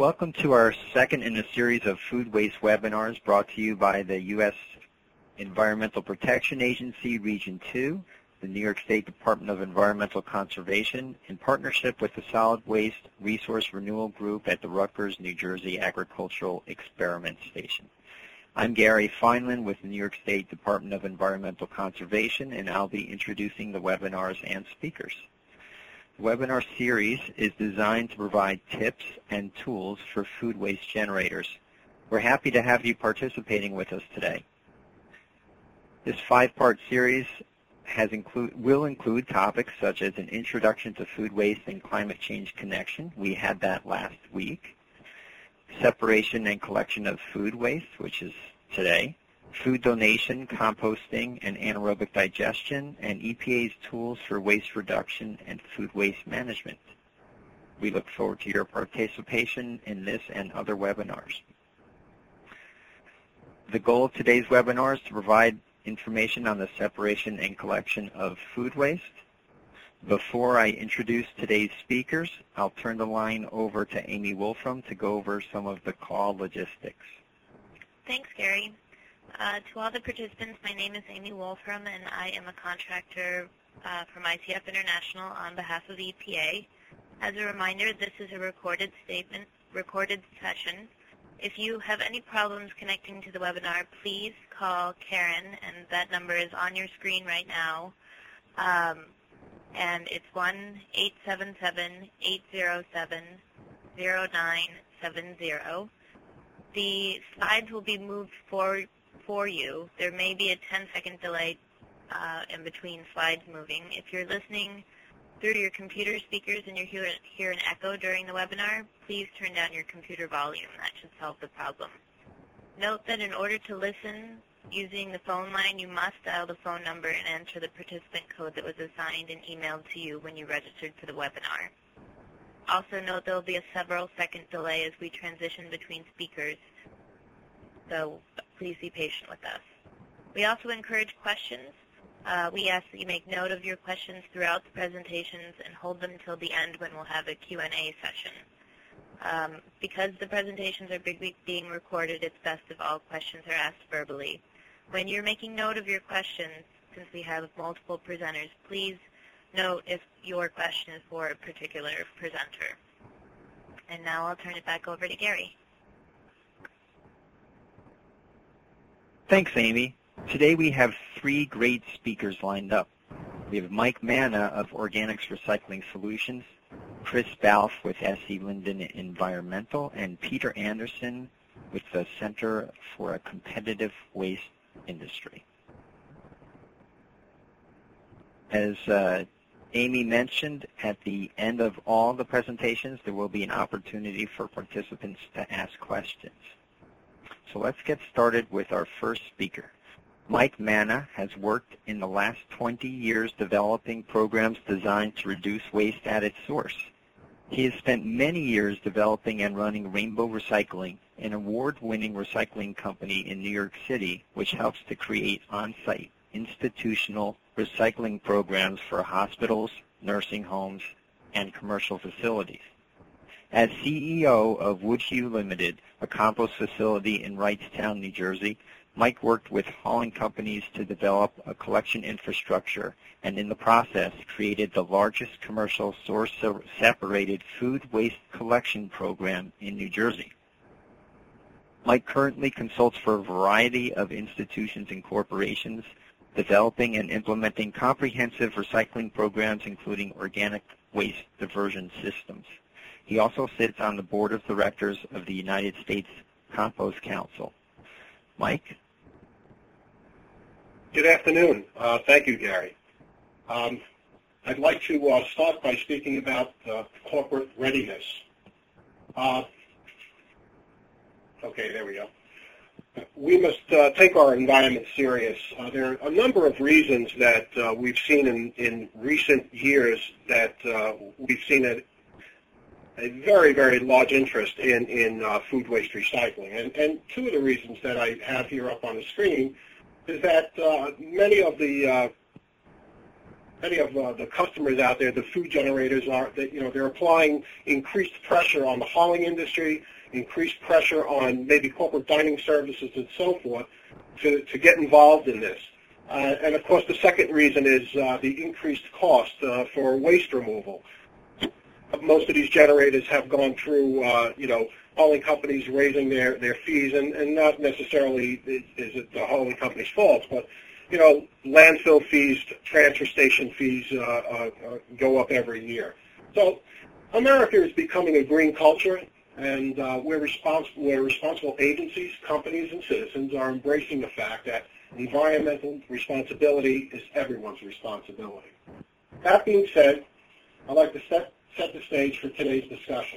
Welcome to our second in a series of food waste webinars brought to you by the U.S. Environmental Protection Agency, Region 2, the New York State Department of Environmental Conservation, in partnership with the Solid Waste Resource Renewal Group at the Rutgers, New Jersey Agricultural Experiment Station. I'm Gary Feinland with the New York State Department of Environmental Conservation, and I'll be introducing the webinars and speakers. The webinar series is designed to provide tips and tools for food waste generators. We're happy to have you participating with us today. This 5-part series will include topics such as an introduction to food waste and climate change connection. We had that last week. Separation and collection of food waste, which is today. Food donation, composting, and anaerobic digestion, and EPA's tools for waste reduction and food waste management. We look forward to your participation in this and other webinars. The goal of today's webinar is to provide information on the separation and collection of food waste. Before I introduce today's speakers, I'll turn the line over to Amy Wolfram to go over some of the call logistics. Thanks, Gary. To all the participants, my name is Amy Wolfram, and I am a contractor from ICF International on behalf of EPA. As a reminder, this is a recorded session. If you have any problems connecting to the webinar, please call Karen, and that number is on your screen right now. And it's 1-877-807-0970. The slides will be moved forward for you. There may be a 10-second delay in between slides moving. If you're listening through your computer speakers and you hear an echo during the webinar, please turn down your computer volume. That should solve the problem. Note that in order to listen using the phone line, you must dial the phone number and enter the participant code that was assigned and emailed to you when you registered for the webinar. Also note there will be a several-second delay as we transition between speakers, so please be patient with us. We also encourage questions. We ask that you make note of your questions throughout the presentations and hold them until the end when we'll have a Q&A session. Because the presentations are being recorded, it's best if all questions are asked verbally. When you're making note of your questions, since we have multiple presenters, please note if your question is for a particular presenter. And now I'll turn it back over to Gary. Thanks, Amy. Today we have 3 great speakers lined up. We have Mike Manna of Organics Recycling Solutions, Chris Balfe with S.E. Linden Environmental, and Peter Anderson with the Center for a Competitive Waste Industry. As Amy mentioned, at the end of all the presentations, there will be an opportunity for participants to ask questions. So let's get started with our first speaker. Mike Manna has worked in the last 20 years developing programs designed to reduce waste at its source. He has spent many years developing and running Rainbow Recycling, an award-winning recycling company in New York City, which helps to create on-site institutional recycling programs for hospitals, nursing homes, and commercial facilities. As CEO of Woodhue Limited, a compost facility in Wrightstown, New Jersey, Mike worked with hauling companies to develop a collection infrastructure and in the process created the largest commercial source-separated food waste collection program in New Jersey. Mike currently consults for a variety of institutions and corporations, developing and implementing comprehensive recycling programs including organic waste diversion systems. He also sits on the board of directors of the United States Compost Council. Mike? Good afternoon. Thank you, Gary. I'd like to start by speaking about corporate readiness. Okay, there we go. We must take our environment serious. There are a number of reasons that we've seen in recent years that we've seen a very, very large interest in food waste recycling. And 2 of the reasons that I have here up on the screen is that many of the many of the customers out there, the food generators, they're applying increased pressure on the hauling industry, increased pressure on maybe corporate dining services and so forth to get involved in this. And of course, the second reason is the increased cost for waste removal. Most of these generators have gone through, hauling companies raising their fees, and not necessarily is it the hauling company's fault, but landfill fees, transfer station fees go up every year. So America is becoming a green culture, and we're responsible agencies, companies, and citizens are embracing the fact that environmental responsibility is everyone's responsibility. That being said, I'd like to set the stage for today's discussion.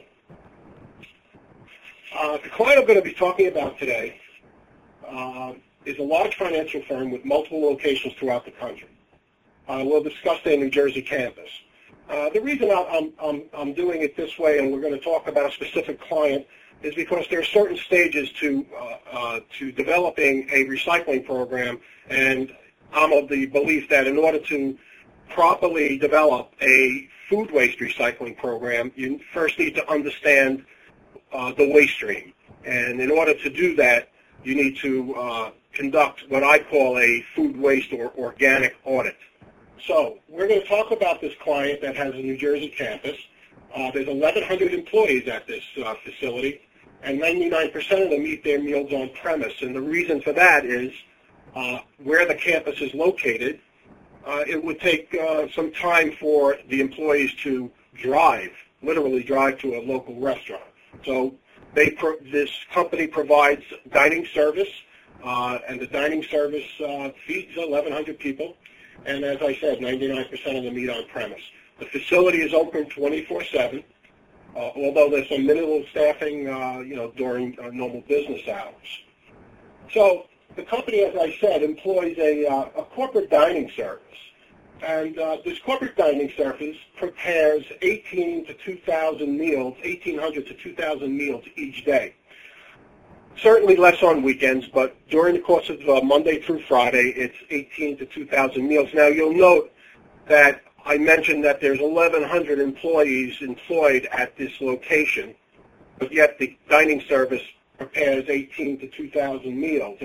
The client I'm going to be talking about today is a large financial firm with multiple locations throughout the country. We'll discuss their New Jersey campus. The reason I'm doing it this way, and we're going to talk about a specific client, is because there are certain stages to developing a recycling program, and I'm of the belief that in order to properly develop a food waste recycling program, you first need to understand the waste stream. And in order to do that, you need to conduct what I call a food waste or organic audit. So we're going to talk about this client that has a New Jersey campus. There's 1,100 employees at this facility, and 99% of them eat their meals on premise. And the reason for that is where the campus is located, it would take some time for the employees to literally drive to a local restaurant. So this company provides dining service, and the dining service feeds 1,100 people. And as I said, 99% of them eat on premise. The facility is open 24/7, although there's some minimal staffing, during normal business hours. So the company, as I said, employs a corporate dining service. And this corporate dining service prepares 1,800 to 2,000 meals each day. Certainly less on weekends, but during the course of Monday through Friday, it's 1,800 to 2,000 meals. Now, you'll note that I mentioned that there's 1,100 employees employed at this location, but yet the dining service prepares 1,800 to 2,000 meals.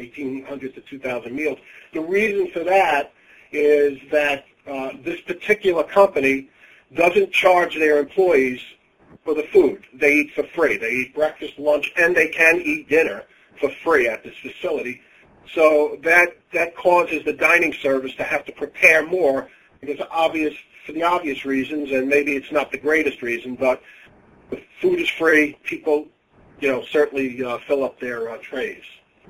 The reason for that is that this particular company doesn't charge their employees for the food. They eat for free. They eat breakfast, lunch, and they can eat dinner for free at this facility. So that causes the dining service to have to prepare more because for the obvious reasons, and maybe it's not the greatest reason, but the food is free. People, certainly fill up their trays.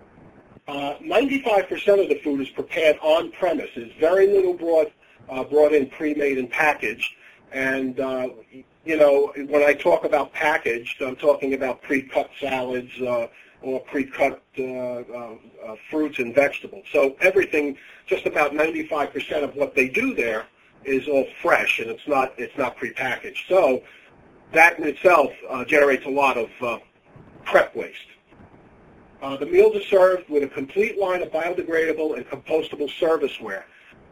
95% of the food is prepared on premises. Very little brought in pre-made and packaged. And, when I talk about packaged, I'm talking about pre-cut salads or pre-cut fruits and vegetables. So everything, just about 95% of what they do there is all fresh, and it's not pre-packaged. So that in itself generates a lot of prep waste. The meals are served with a complete line of biodegradable and compostable serviceware.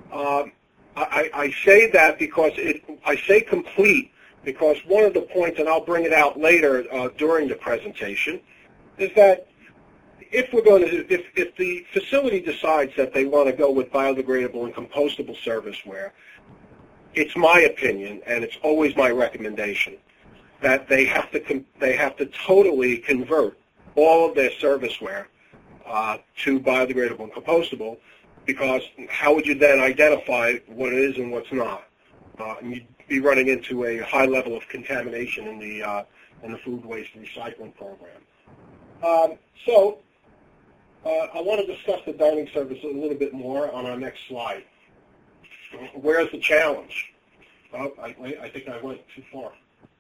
I say that because I say complete because one of the points, and I'll bring it out later during the presentation, is that if the facility decides that they want to go with biodegradable and compostable serviceware, it's my opinion, and it's always my recommendation, that they have to totally convert all of their serviceware to biodegradable and compostable, because how would you then identify what it is and what's not? And you'd be running into a high level of contamination in the food waste recycling program. So I want to discuss the dining service a little bit more on our next slide. Where's the challenge? Oh, I think I went too far.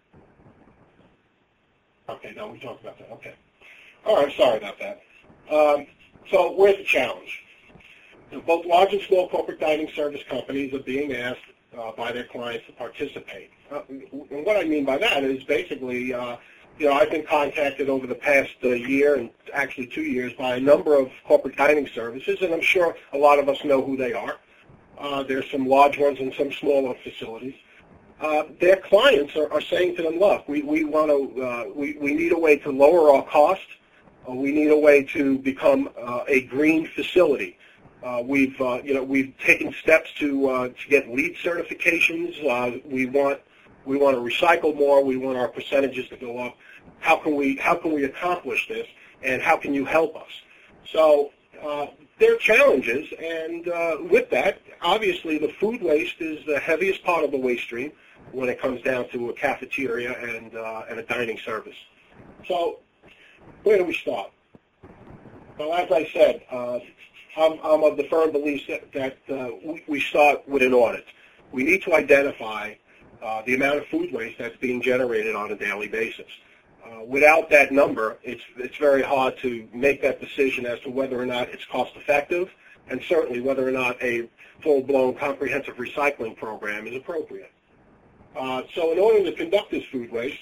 Okay, now we talked about that. Okay. All right, sorry about that. So where's the challenge? Both large and small corporate dining service companies are being asked by their clients to participate. And what I mean by that is basically, I've been contacted over the past year and actually 2 years by a number of corporate dining services, and I'm sure a lot of us know who they are. There's some large ones and some smaller facilities. Their clients are saying to them, look, we need a way to lower our cost. We need a way to become a green facility. We've taken steps to get LEED certifications. We want to recycle more. We want our percentages to go up. How can we accomplish this? And how can you help us? So there are challenges, and with that, obviously, the food waste is the heaviest part of the waste stream when it comes down to a cafeteria and a dining service. So where do we start? Well, as I said, I'm of the firm belief that we start with an audit. We need to identify the amount of food waste that's being generated on a daily basis. Without that number, it's very hard to make that decision as to whether or not it's cost effective, and certainly whether or not a full-blown comprehensive recycling program is appropriate. So in order to conduct this food waste,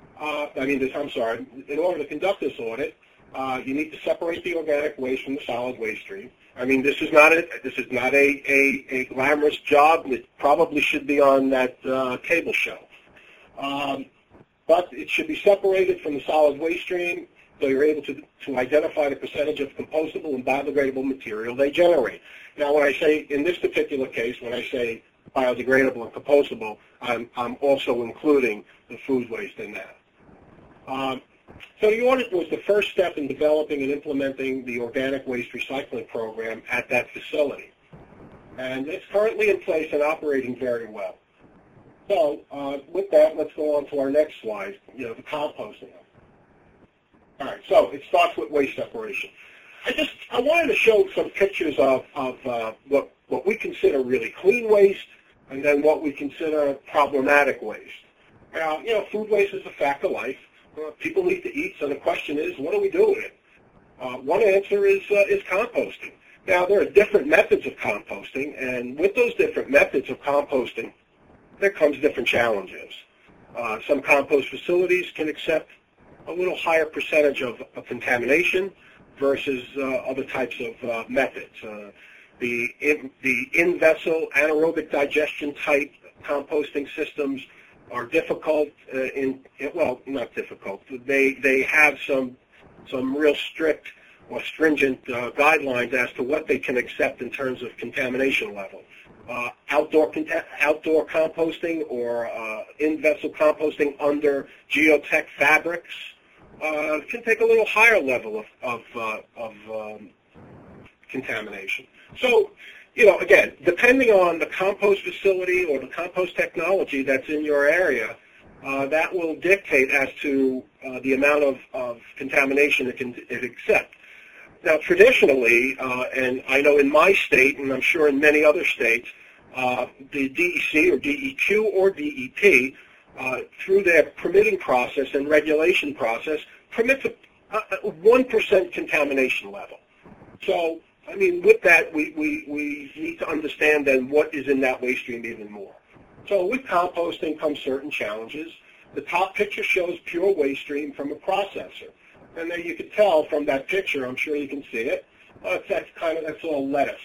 in order to conduct this audit, you need to separate the organic waste from the solid waste stream. I mean, this is not a glamorous job. It probably should be on that cable show. But it should be separated from the solid waste stream so you're able to identify the percentage of compostable and biodegradable material they generate. Now, when I say, in this particular case, when I say biodegradable and compostable, I'm also including the food waste in that. So the audit was the first step in developing and implementing the organic waste recycling program at that facility. And it's currently in place and operating very well. So with that, let's go on to our next slide, the composting. All right, so it starts with waste separation. I wanted to show some pictures of what we consider really clean waste and then what we consider problematic waste. Now, food waste is a fact of life. People need to eat, so the question is, what do we do with it? One answer is composting. Now, there are different methods of composting, and with those different methods of composting, there comes different challenges. Some compost facilities can accept a little higher percentage of contamination versus other types of methods. The in-vessel anaerobic digestion type composting systems are difficult not difficult. They have some real strict or stringent guidelines as to what they can accept in terms of contamination level. Outdoor composting or in-vessel composting under geotech fabrics can take a little higher level of contamination. So, again, depending on the compost facility or the compost technology that's in your area, that will dictate as to the amount of contamination it can accept. Now, traditionally, and I know in my state, and I'm sure in many other states, the DEC or DEQ or DEP, through their permitting process and regulation process, permits a 1% contamination level. So, I mean, with that, we need to understand then what is in that waste stream even more. So with composting come certain challenges. The top picture shows pure waste stream from a processor. And then you can tell from that picture, I'm sure you can see it, that's all lettuce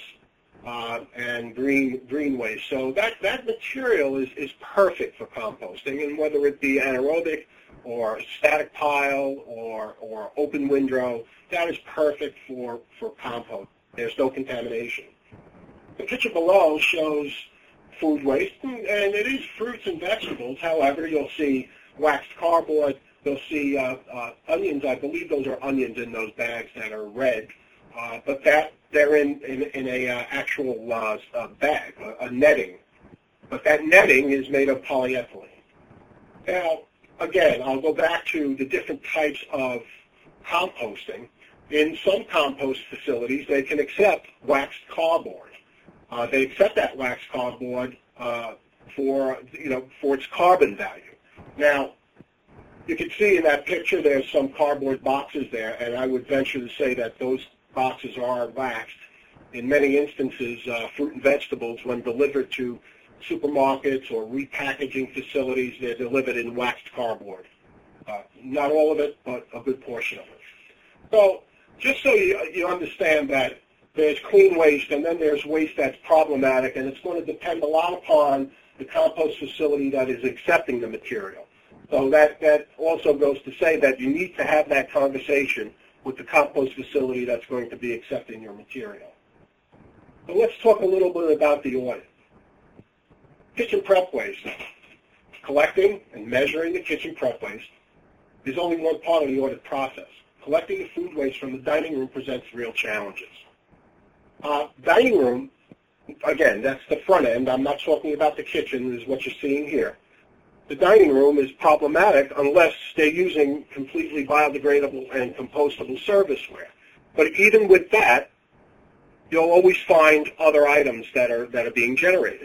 and green waste. So that material is perfect for composting, and whether it be anaerobic or static pile or open windrow, that is perfect for compost. There's no contamination. The picture below shows food waste, and it is fruits and vegetables. However, you'll see waxed cardboard. You'll see onions. I believe those are onions in those bags that are red, but they're in a actual bag, a netting. But that netting is made of polyethylene. Now, again, I'll go back to the different types of composting. In some compost facilities, they can accept waxed cardboard. They accept that waxed cardboard for its carbon value. Now, you can see in that picture there's some cardboard boxes there, and I would venture to say that those boxes are waxed. In many instances, fruit and vegetables, when delivered to supermarkets or repackaging facilities, they're delivered in waxed cardboard. Not all of it, but a good portion of it. So just so you understand that there's clean waste, and then there's waste that's problematic, and it's going to depend a lot upon the compost facility that is accepting the material. So that also goes to say that you need to have that conversation with the compost facility that's going to be accepting your material. So let's talk a little bit about the audit. Kitchen prep waste. Collecting and measuring the kitchen prep waste is only one part of the audit process. Collecting the food waste from the dining room presents real challenges. Dining room, again, that's the front end. I'm not talking about the kitchen, is what you're seeing here. The dining room is problematic unless they're using completely biodegradable and compostable serviceware. But even with that, you'll always find other items that are being generated.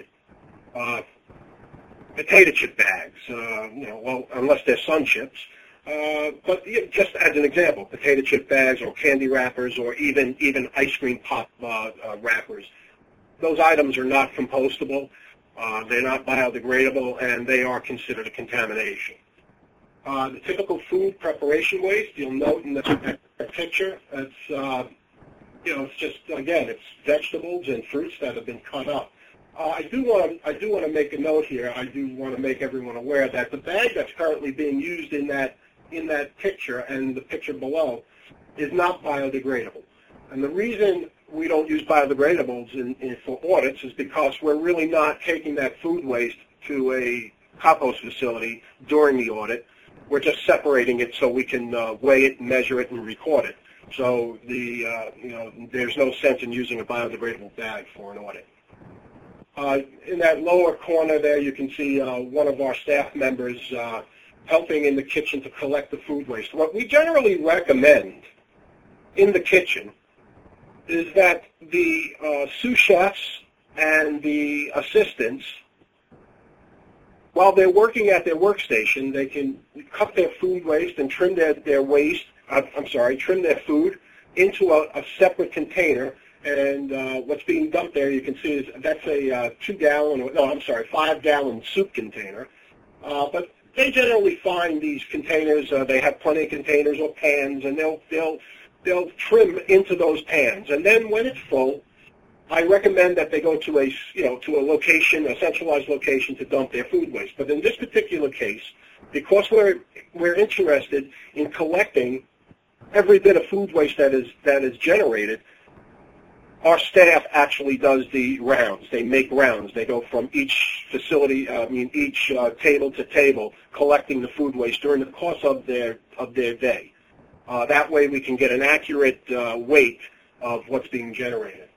Potato chip bags, well, unless they're Sun Chips. But just as an example, potato chip bags or candy wrappers or even ice cream pop wrappers. Those items are not compostable. They're not biodegradable, and they are considered a contamination. The typical food preparation waste, you'll note in the picture, it's just, again, it's vegetables and fruits that have been cut up. I do want to make a note here. I do want to make everyone aware that the bag that's currently being used in that picture and the picture below is not biodegradable. And the reason we don't use biodegradables for audits is because we're really not taking that food waste to a compost facility during the audit. We're just separating it so we can weigh it, measure it, and record it. So there's no sense in using a biodegradable bag for an audit. In that lower corner there, you can see one of our staff members helping in the kitchen to collect the food waste. What we generally recommend in the kitchen is that the sous chefs and the assistants, while they're working at their workstation, they can cut their food waste and trim their food into a separate container. And what's being dumped there, you can see, is that's a 5-gallon soup container. But they generally find these containers. They have plenty of containers or pans, and they'll trim into those pans. And then when it's full, I recommend that they go to a location, a centralized location, to dump their food waste. But in this particular case, because we're interested in collecting every bit of food waste that is generated, our staff actually does the rounds. They make rounds. They go from each facility, each table to table, collecting the food waste during the course of their day. That way we can get an accurate weight of what's being generated.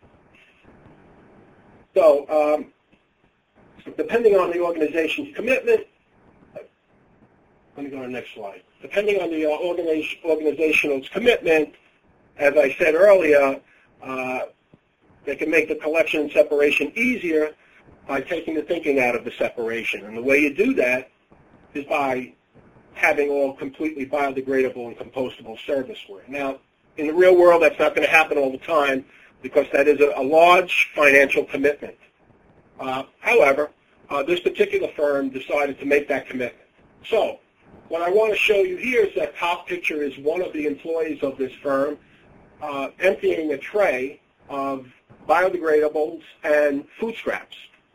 So depending on the organization's commitment, let me go to the next slide. Depending on the organization's commitment, as I said earlier, they can make the collection and separation easier by taking the thinking out of the separation. And the way you do that is by having all completely biodegradable and compostable serviceware. Now, in the real world, that's not going to happen all the time because that is a large financial commitment. However, this particular firm decided to make that commitment. So what I want to show you here is that top picture is one of the employees of this firm emptying a tray of biodegradables and food scraps.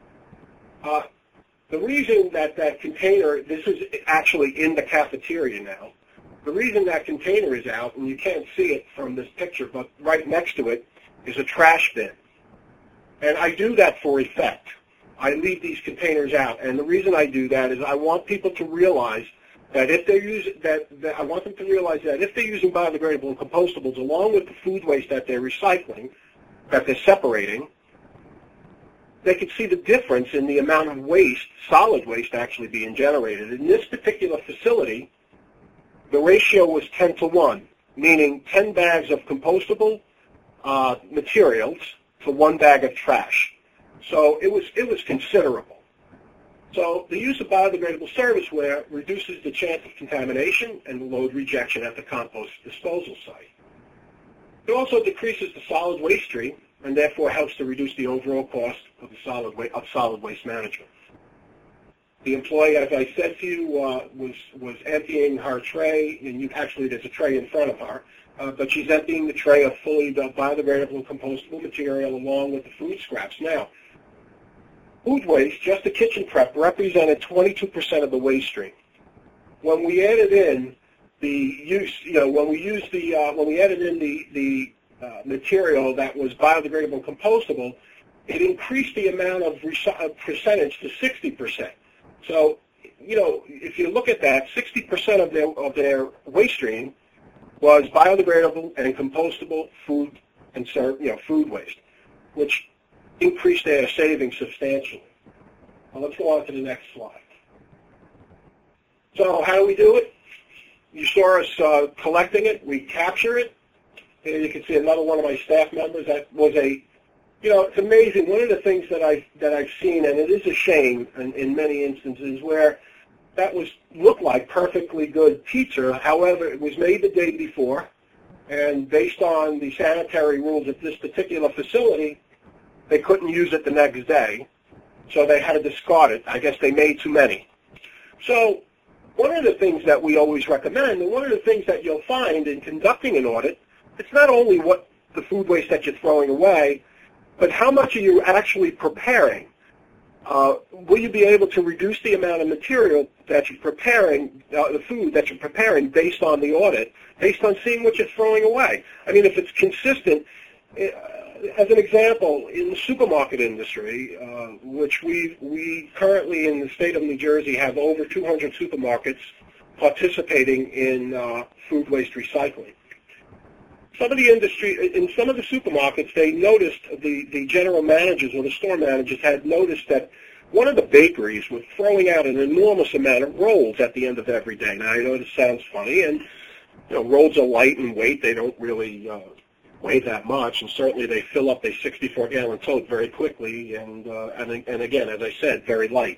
The reason that container, this is actually in the cafeteria now, the reason that container is out, and you can't see it from this picture, but right next to it is a trash bin. And I do that for effect. I leave these containers out, and the reason I do that is I want people to realize that if they're using if they're using biodegradable and compostables along with the food waste that they're recycling, that they're separating, they can see the difference in the amount of waste, solid waste, actually being generated. In this particular facility, the ratio was 10-to-1, meaning 10 bags of compostable materials to 1 bag of trash. So it was considerable. So the use of biodegradable serviceware reduces the chance of contamination and load rejection at the compost disposal site. It also decreases the solid waste stream and therefore helps to reduce the overall cost of solid waste management. The employee, as I said to you, was emptying her tray, and actually there's a tray in front of her, but she's emptying the tray of fully biodegradable and compostable material along with the food scraps. Now, food waste, just the kitchen prep, represented 22% of the waste stream. When we added in the use, when we added in the material that was biodegradable and compostable, it increased the amount of percentage to 60%. So, if you look at that, 60% of their waste stream was biodegradable and compostable food and food waste, which increased their savings substantially. Now let's go on to the next slide. So how do we do it? You saw us collecting it. We capture it. Here you can see another one of my staff members. That was it's amazing. One of the things that I've seen, and it is a shame in many instances, where that looked like perfectly good pizza. However, it was made the day before, and based on the sanitary rules at this particular facility, they couldn't use it the next day, so they had to discard it. I guess they made too many. So one of the things that we always recommend, and one of the things that you'll find in conducting an audit, it's not only what the food waste that you're throwing away, but how much are you actually preparing? Will you be able to reduce the amount of material that you're preparing, the food that you're preparing based on the audit, based on seeing what you're throwing away? I mean, if it's consistent, as an example, in the supermarket industry, which we currently in the state of New Jersey have over 200 supermarkets participating in food waste recycling. Some of the industry, in some of the supermarkets, they noticed, the general managers or the store managers had noticed that one of the bakeries was throwing out an enormous amount of rolls at the end of every day. Now, I know this sounds funny, and rolls are light in weight. They don't really weigh that much, and certainly they fill up a 64-gallon tote very quickly, and again, as I said, very light.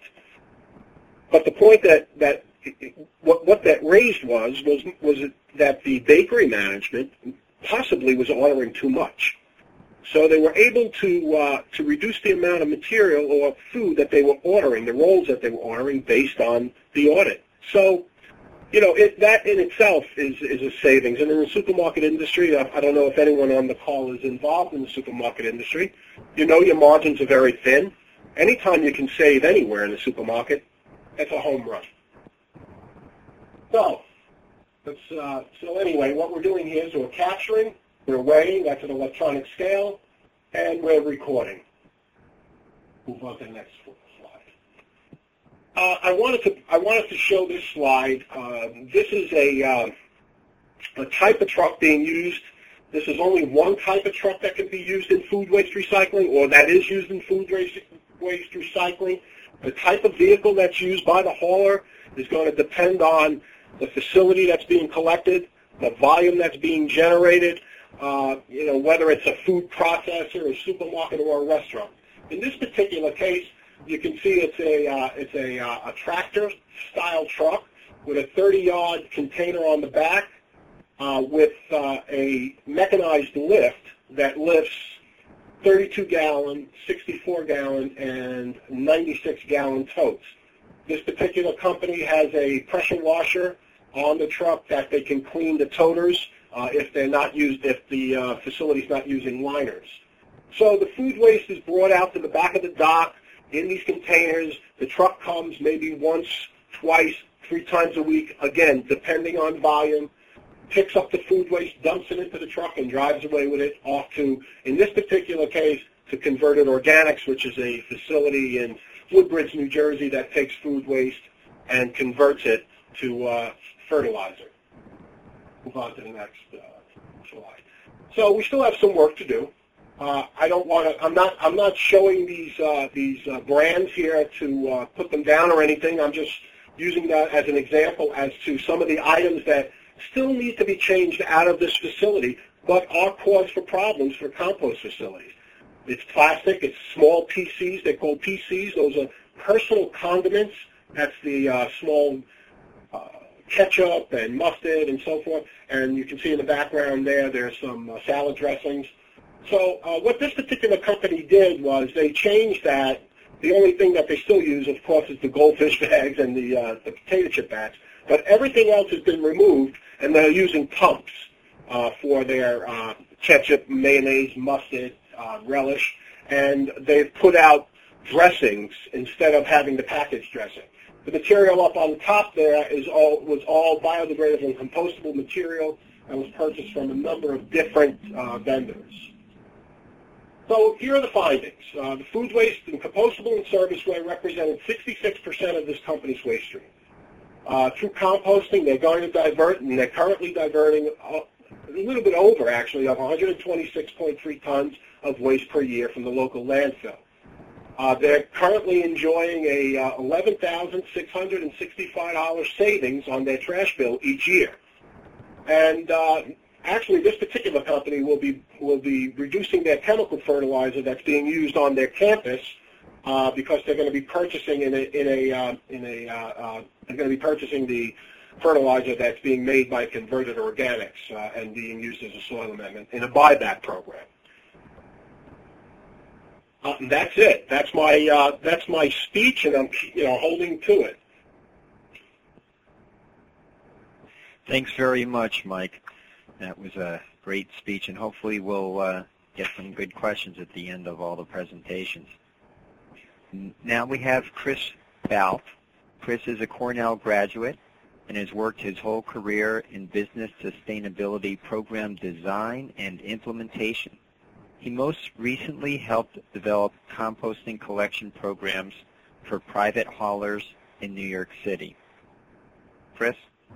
But the point that what that raised was that the bakery management possibly was ordering too much. So they were able to reduce the amount of material or food that they were ordering, the rolls that they were ordering, based on the audit. So, that in itself is a savings. And in the supermarket industry, I don't know if anyone on the call is involved in the supermarket industry. Your margins are very thin. Anytime you can save anywhere in the supermarket, that's a home run. So anyway, what we're doing here is we're capturing, we're weighing, that's an electronic scale, and we're recording. Move on to the next slide. I wanted to show this slide. This is a type of truck being used. This is only one type of truck that can be used in food waste recycling, or that is used in food waste recycling. The type of vehicle that's used by the hauler is going to depend on the facility that's being collected, the volume that's being generated, whether it's a food processor, a supermarket, or a restaurant. In this particular case, you can see it's a tractor-style truck with a 30-yard container on the back with a mechanized lift that lifts 32-gallon, 64-gallon, and 96-gallon totes. This particular company has a pressure washer on the truck that they can clean the toters if the facility's not using liners. So the food waste is brought out to the back of the dock in these containers. The truck comes maybe once, twice, 3 times a week, again, depending on volume, picks up the food waste, dumps it into the truck, and drives away with it off to, in this particular case, to Converted Organics, which is a facility in Woodbridge, New Jersey, that takes food waste and converts it to fertilizer. Move on to the next slide. So we still have some work to do. I'm not showing these brands here to put them down or anything. I'm just using that as an example as to some of the items that still need to be changed out of this facility, but are cause for problems for compost facilities. It's plastic. It's small PCs. They're called PCs. Those are personal condiments. That's the small ketchup and mustard and so forth. And you can see in the background there's some salad dressings. So what this particular company did was they changed that The only thing that they still use, of course, is the goldfish bags and the potato chip bags. But everything else has been removed, and they're using pumps for their ketchup, mayonnaise, mustard, relish, and they've put out dressings instead of having the packaged dressing. The material up on the top there was all biodegradable and compostable material and was purchased from a number of different vendors. So here are the findings. The food waste and compostable and service way represented 66% of this company's waste stream. Through composting, they're going to divert, and they're currently diverting a little bit over, actually, of 126.3 tons of waste per year from the local landfill. They're currently enjoying a $11,665 savings on their trash bill each year. And actually, this particular company will be reducing their chemical fertilizer that's being used on their campus because they're going to be purchasing they're going to be purchasing the fertilizer that's being made by Converted Organics and being used as a soil amendment in a buyback program. And that's it. That's my speech, and I'm holding to it. Thanks very much, Mike. That was a great speech, and hopefully we'll get some good questions at the end of all the presentations. Now we have Chris Balf. Chris is a Cornell graduate and has worked his whole career in business sustainability program design and implementation. He most recently helped develop composting collection programs for private haulers in New York City. Chris?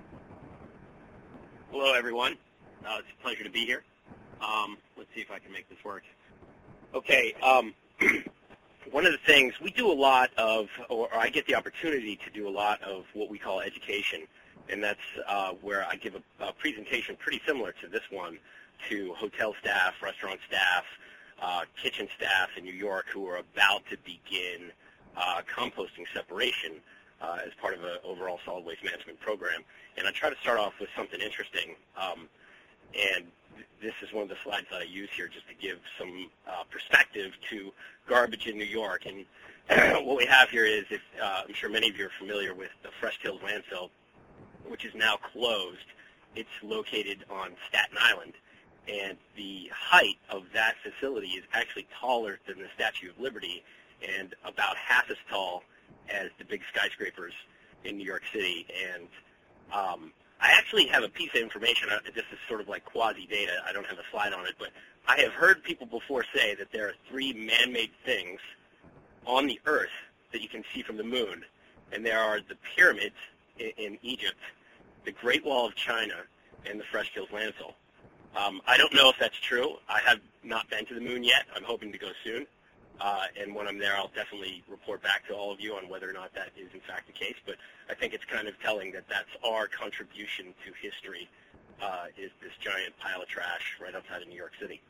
Hello, everyone. It's a pleasure to be here. Let's see if I can make this work. Okay. One of the things, we do a lot of, or I get the opportunity to do a lot of what we call education, and that's where I give a presentation pretty similar to this one to hotel staff, restaurant staff, kitchen staff in New York who are about to begin composting separation as part of an overall solid waste management program. And I try to start off with something interesting. And this is one of the slides that I use here just to give some perspective to garbage in New York. And what we have here is, I'm sure many of you are familiar with the Fresh Kills landfill, which is now closed. It's located on Staten Island. And the height of that facility is actually taller than the Statue of Liberty and about half as tall as the big skyscrapers in New York City. And I actually have a piece of information. This is sort of like quasi-data. I don't have a slide on it, but I have heard people before say that there are 3 man-made things on the Earth that you can see from the moon. And there are the pyramids in Egypt, the Great Wall of China, and the Fresh Kills landfill. I don't know if that's true. I have not been to the moon yet. I'm hoping to go soon. And when I'm there, I'll definitely report back to all of you on whether or not that is in fact the case. But I think it's kind of telling that that's our contribution to history, is this giant pile of trash right outside of New York City.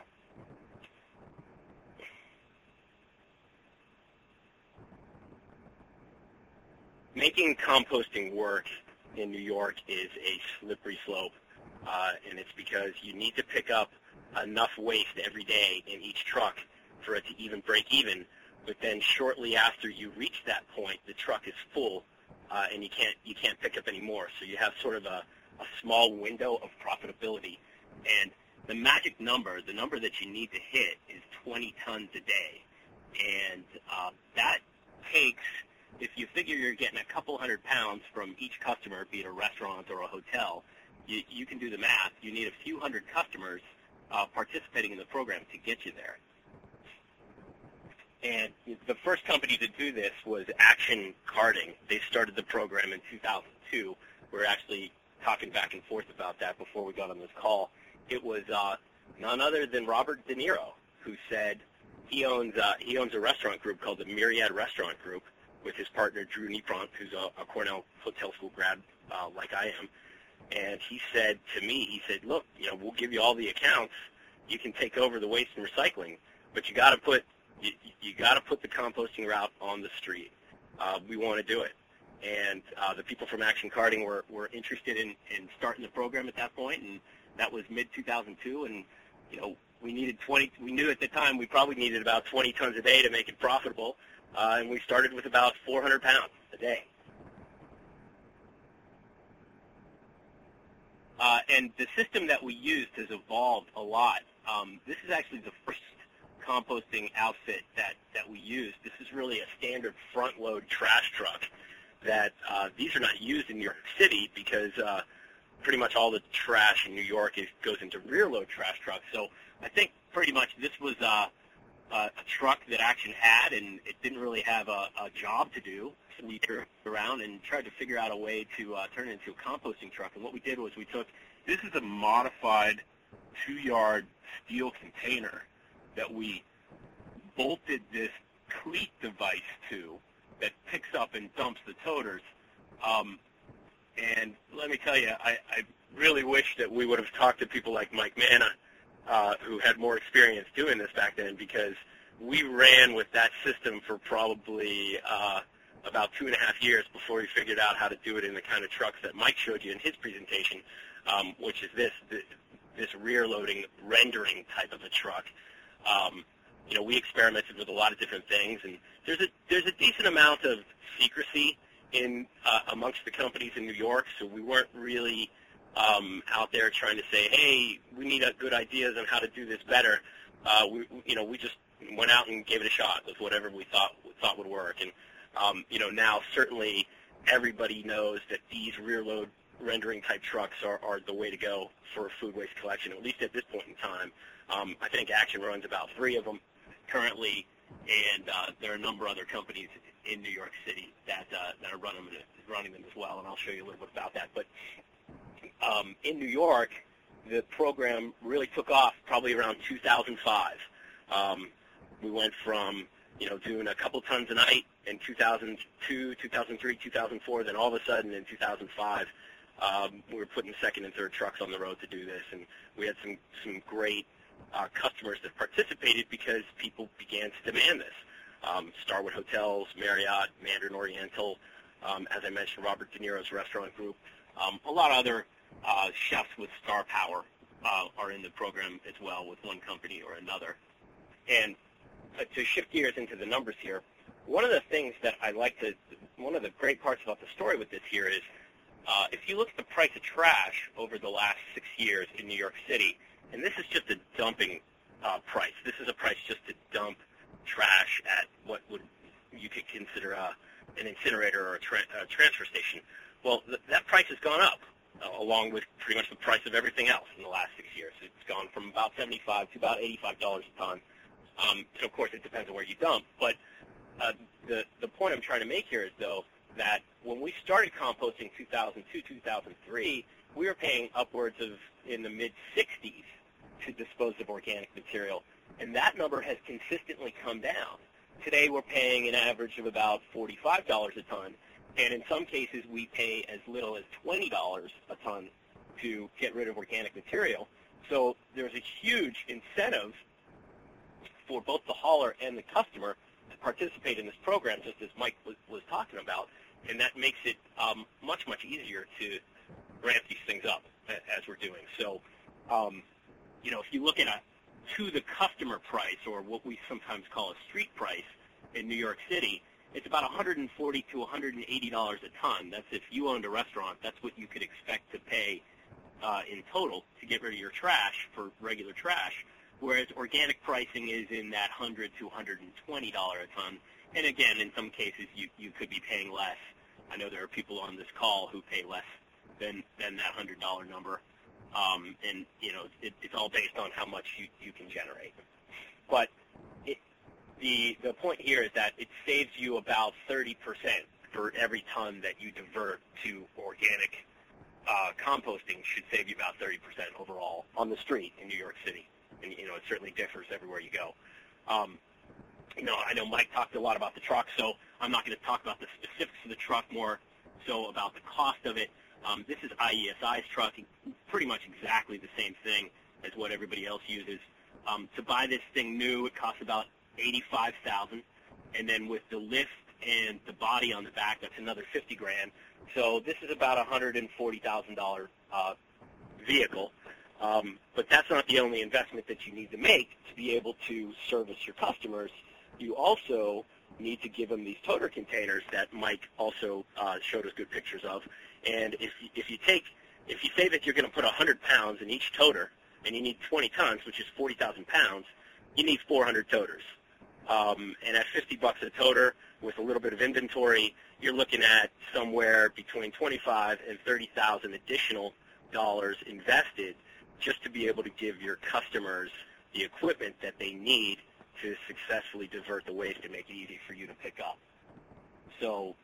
Making composting work in New York is a slippery slope. And it's because you need to pick up enough waste every day in each truck for it to even break even. But then shortly after you reach that point, the truck is full, and you can't pick up any more. So you have sort of a small window of profitability. And the magic number, the number that you need to hit, is 20 tons a day. And that takes, if you figure you're getting a couple 100 pounds from each customer, be it a restaurant or a hotel, you can do the math. You need a few hundred customers participating in the program to get you there. And the first company to do this was Action Carting. They started the program in 2002. We're actually talking back and forth about that before we got on this call. It was none other than Robert De Niro, who said he owns a restaurant group called the Myriad Restaurant Group with his partner Drew Niepront, who's a Cornell Hotel School grad like I am. And he said to me, he said, look, we'll give you all the accounts. You can take over the waste and recycling, but you got to put the composting route on the street. We want to do it. And the people from Action Carting were interested in starting the program at that point, and that was mid-2002. And we needed 20. We knew at the time we probably needed about 20 tons a day to make it profitable. and we started with about 400 pounds a day. And the system that we used has evolved a lot. This is actually the first composting outfit that we used. This is really a standard front-load trash truck that these are not used in New York City because pretty much all the trash in New York goes into rear-load trash trucks. So I think pretty much this was a truck that Action had, and it didn't really have a job to do. So we turned around and tried to figure out a way to turn it into a composting truck. And what we did was this is a modified 2-yard steel container that we bolted this cleat device to that picks up and dumps the toters. And let me tell you, I really wish that we would have talked to people like Mike Manna, who had more experience doing this back then, because we ran with that system for probably about 2.5 years before we figured out how to do it in the kind of trucks that Mike showed you in his presentation, which is this rear-loading rendering type of a truck. We experimented with a lot of different things, and there's a decent amount of secrecy in amongst the companies in New York, so we weren't really out there trying to say, hey, we need good ideas on how to do this better. We just went out and gave it a shot with whatever we thought would work. And now certainly everybody knows that these rear-load rendering type trucks are the way to go for food waste collection, at least at this point in time. I think Action runs about 3 of them currently, and there are a number of other companies in New York City that are running them as well, and I'll show you a little bit about that. But in New York, the program really took off probably around 2005. We went from doing a couple tons a night in 2002, 2003, 2004. Then all of a sudden in 2005, we were putting second and third trucks on the road to do this, and we had some great customers that participated because people began to demand this. Starwood Hotels, Marriott, Mandarin Oriental, as I mentioned, Robert De Niro's restaurant group. A lot of other chefs with star power are in the program as well with one company or another. And to shift gears into the numbers here, one of the things that one of the great parts about the story with this here is if you look at the price of trash over the last 6 years in New York City, and this is just a dumping price. This is a price just to dump trash at what you could consider an incinerator or a transfer station. Well, that price has gone up, along with pretty much the price of everything else in the last 6 years. It's gone from about $75 to about $85 a ton. So, of course, it depends on where you dump. But the point I'm trying to make here is, though, that when we started composting 2002, 2003, we were paying upwards of in the mid-60s to dispose of organic material, and that number has consistently come down. Today we're paying an average of about $45 a ton, and in some cases we pay as little as $20 a ton to get rid of organic material. So there's a huge incentive for both the hauler and the customer to participate in this program, just as Mike was talking about, and that makes it much, much easier to ramp these things up as we're doing. So, if you look at a to-the-customer price, or what we sometimes call a street price in New York City, it's about $140 to $180 a ton. That's if you owned a restaurant. That's what you could expect to pay in total to get rid of your trash for regular trash, whereas organic pricing is in that $100 to $120 a ton. And again, in some cases, you could be paying less. I know there are people on this call who pay less than that $100 number. And, it's all based on how much you can generate. But the point here is that it saves you about 30% for every ton that you divert to organic composting. Should save you about 30% overall on the street in New York City. And, it certainly differs everywhere you go. I know Mike talked a lot about the truck, so I'm not going to talk about the specifics of the truck, more so about the cost of it. This is IESI's truck, pretty much exactly the same thing as what everybody else uses. To buy this thing new, it costs about $85,000, and then with the lift and the body on the back, that's another $50,000. So this is about a $140,000 vehicle. But that's not the only investment that you need to make to be able to service your customers. You also need to give them these toter containers that Mike also showed us good pictures of. And if you say that you're going to put 100 pounds in each toter, and you need 20 tons, which is 40,000 pounds, you need 400 toters. And at $50 a toter, with a little bit of inventory, you're looking at somewhere between $25,000 and $30,000 additional dollars invested just to be able to give your customers the equipment that they need to successfully divert the waste and make it easy for you to pick up. So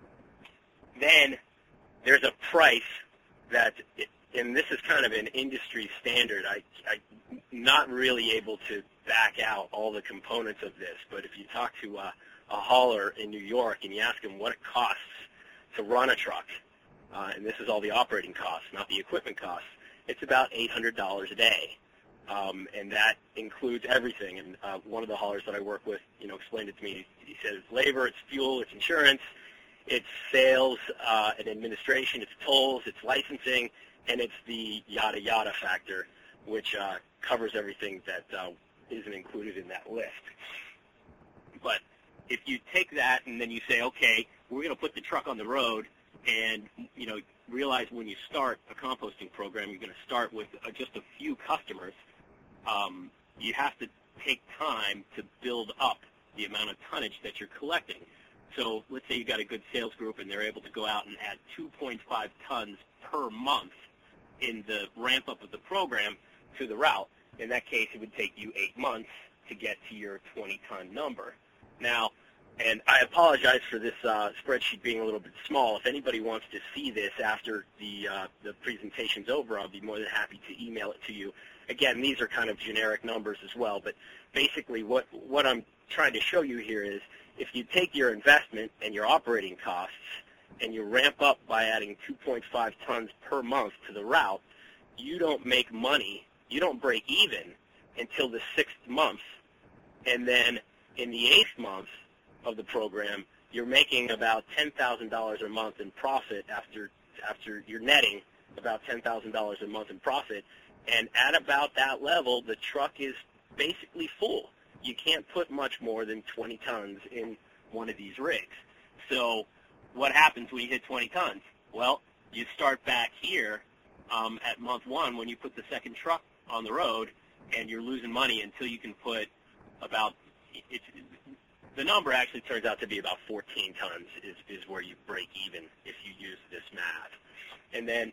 then there's a price that, and this is kind of an industry standard. I'm not really able to back out all the components of this, but if you talk to a hauler in New York and you ask him what it costs to run a truck, and this is all the operating costs, not the equipment costs, it's about $800 a day. And that includes everything. And one of the haulers that I work with, explained it to me. He said it's labor, it's fuel, it's insurance, it's sales and administration, it's tolls, it's licensing, and it's the yada yada factor, which covers everything that isn't included in that list. But if you take that and then you say, okay, we're going to put the truck on the road, and realize when you start a composting program, you're going to start with just a few customers. You have to take time to build up the amount of tonnage that you're collecting. So let's say you've got a good sales group and they're able to go out and add 2.5 tons per month in the ramp-up of the program to the route. In that case, it would take you 8 months to get to your 20-ton number. Now, and I apologize for this spreadsheet being a little bit small. If anybody wants to see this after the presentation's over, I'll be more than happy to email it to you. Again, these are kind of generic numbers as well, but basically what I'm trying to show you here is if you take your investment and your operating costs and you ramp up by adding 2.5 tons per month to the route, you don't make money, you don't break even until the 6th month, and then in the 8th month of the program, you're making about $10,000 a month in profit after you're netting about $10,000 a month in profit. And at about that level, the truck is basically full. You can't put much more than 20 tons in one of these rigs. So what happens when you hit 20 tons? Well, you start back here at month 1 when you put the second truck on the road, and you're losing money until you can put about the number actually turns out to be about 14 tons is where you break even if you use this math. And then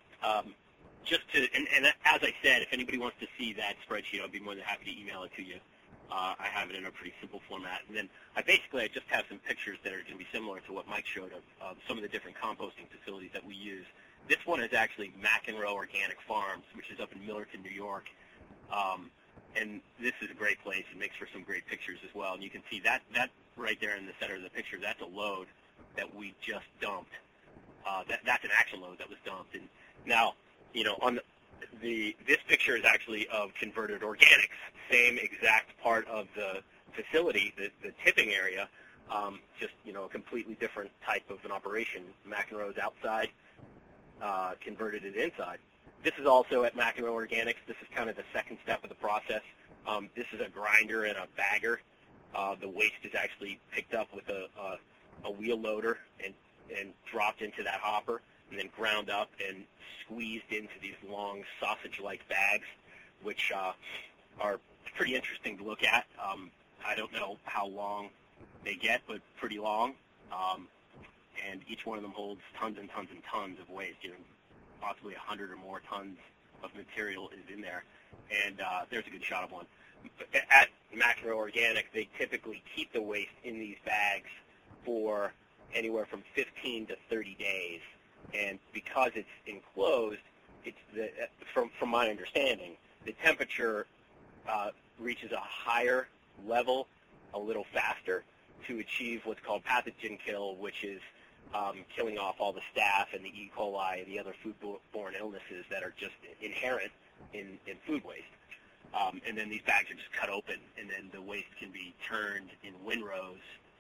and as I said, if anybody wants to see that spreadsheet, I'll be more than happy to email it to you. I have it in a pretty simple format. And then I just have some pictures that are going to be similar to what Mike showed of some of the different composting facilities that we use. This one is actually McEnroe Organic Farms, which is up in Millerton, New York. And this is a great place. It makes for some great pictures as well. And you can see that right there in the center of the picture, that's a load that we just dumped. That's an action load that was dumped. And now, on this picture is actually of converted organics, same exact part of the facility, the tipping area, just, a completely different type of an operation. McEnroe's outside, converted it inside. This is also at McEnroe Organics. This is kind of the second step of the process. This is a grinder and a bagger. The waste is actually picked up with a wheel loader and dropped into that hopper and then ground up and squeezed into these long sausage-like bags, which are pretty interesting to look at. I don't know how long they get, but pretty long. And each one of them holds tons and tons and tons of waste. Possibly 100 or more tons of material is in there. And there's a good shot of one. At McEnroe Organic, they typically keep the waste in these bags for anywhere from 15 to 30 days. And because it's enclosed, from my understanding, the temperature reaches a higher level a little faster to achieve what's called pathogen kill, which is killing off all the staph and the E. coli and the other foodborne illnesses that are just inherent in food waste. And then these bags are just cut open, and then the waste can be turned in windrows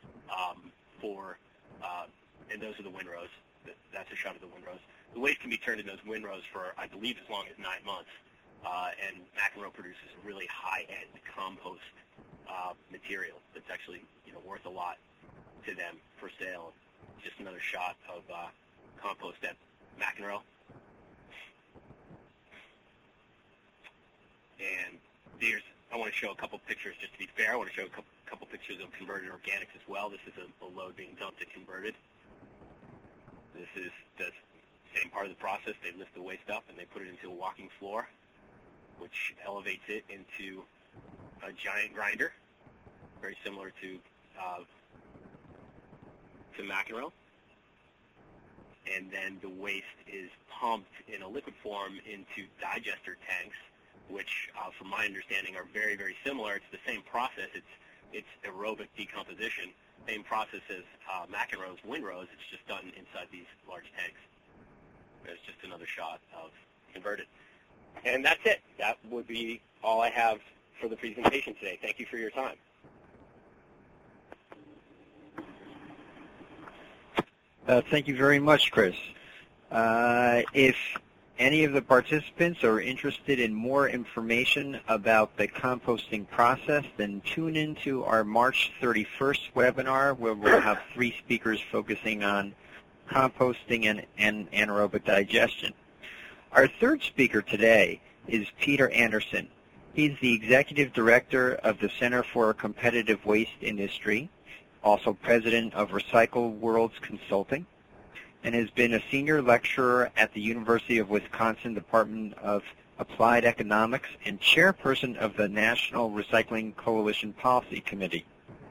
and those are the windrows. That's a shot of the windrows. The waste can be turned in those windrows for, I believe, as long as 9 months. and McEnroe produces a really high-end compost material that's actually worth a lot to them for sale. Just another shot of compost at McEnroe. And I want to show a couple pictures, just to be fair. I want to show a couple pictures of converted organics as well. This is a load being dumped at converted. This is the same part of the process. They lift the waste up and they put it into a walking floor, which elevates it into a giant grinder, very similar to McEnroe. And then the waste is pumped in a liquid form into digester tanks, which, from my understanding, are very, very similar. It's the same process. It's aerobic decomposition, same process as McEnroe's windrows. It's just done inside these large tanks. There's just another shot of converted. And that's it. That would be all I have for the presentation today. Thank you for your time. Thank you very much, Chris. If any of the participants are interested in more information about the composting process, then tune into our March 31st webinar, where we'll have 3 speakers focusing on composting and anaerobic digestion. Our third speaker today is Peter Anderson. He's the Executive Director of the Center for a Competitive Waste Industry, also President of Recycle Worlds Consulting, and has been a senior lecturer at the University of Wisconsin Department of Applied Economics and chairperson of the National Recycling Coalition Policy Committee.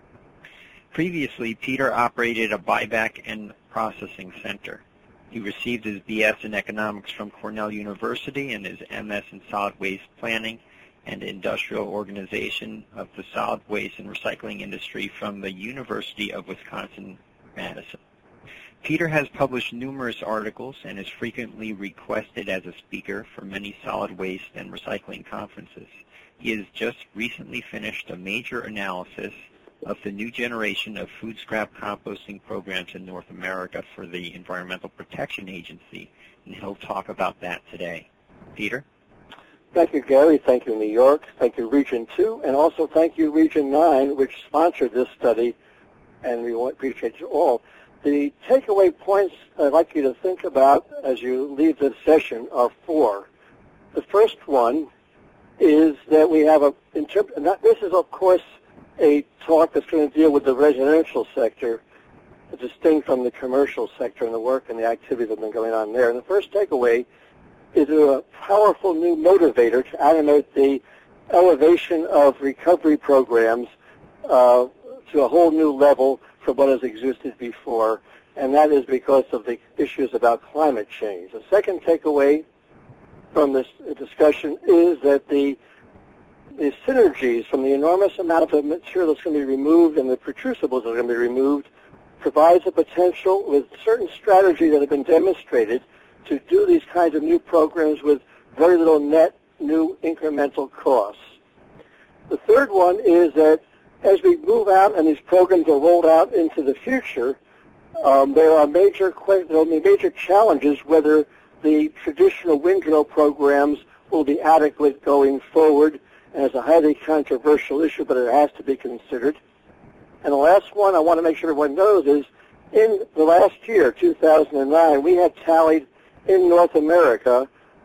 Previously, Peter operated a buyback and processing center. He received his BS in economics from Cornell University and his MS in solid waste planning and industrial organization of the solid waste and recycling industry from the University of Wisconsin-Madison. Peter has published numerous articles and is frequently requested as a speaker for many solid waste and recycling conferences. He has just recently finished a major analysis of the new generation of food scrap composting programs in North America for the Environmental Protection Agency, and he'll talk about that today. Peter? Thank you, Gary. Thank you, New York. Thank you, Region 2, and also thank you, Region 9, which sponsored this study, and we appreciate you all. The takeaway points I'd like you to think about as you leave this session are 4. The first one is that we have this is, of course, a talk that's going to deal with the residential sector, distinct from the commercial sector and the work and the activities that have been going on there. And the first takeaway is a powerful new motivator to animate the elevation of recovery programs to a whole new level from what has existed before, and that is because of the issues about climate change. The second takeaway from this discussion is that the synergies from the enormous amount of material that's going to be removed and the protrusibles that are going to be removed provides a potential with certain strategies that have been demonstrated to do these kinds of new programs with very little net new incremental costs. The third one is that as we move out and these programs are rolled out into the future, there will be major challenges whether the traditional windrow programs will be adequate going forward, and it's a highly controversial issue, but it has to be considered. And the last one I want to make sure everyone knows is in the last year, 2009, we had tallied in North America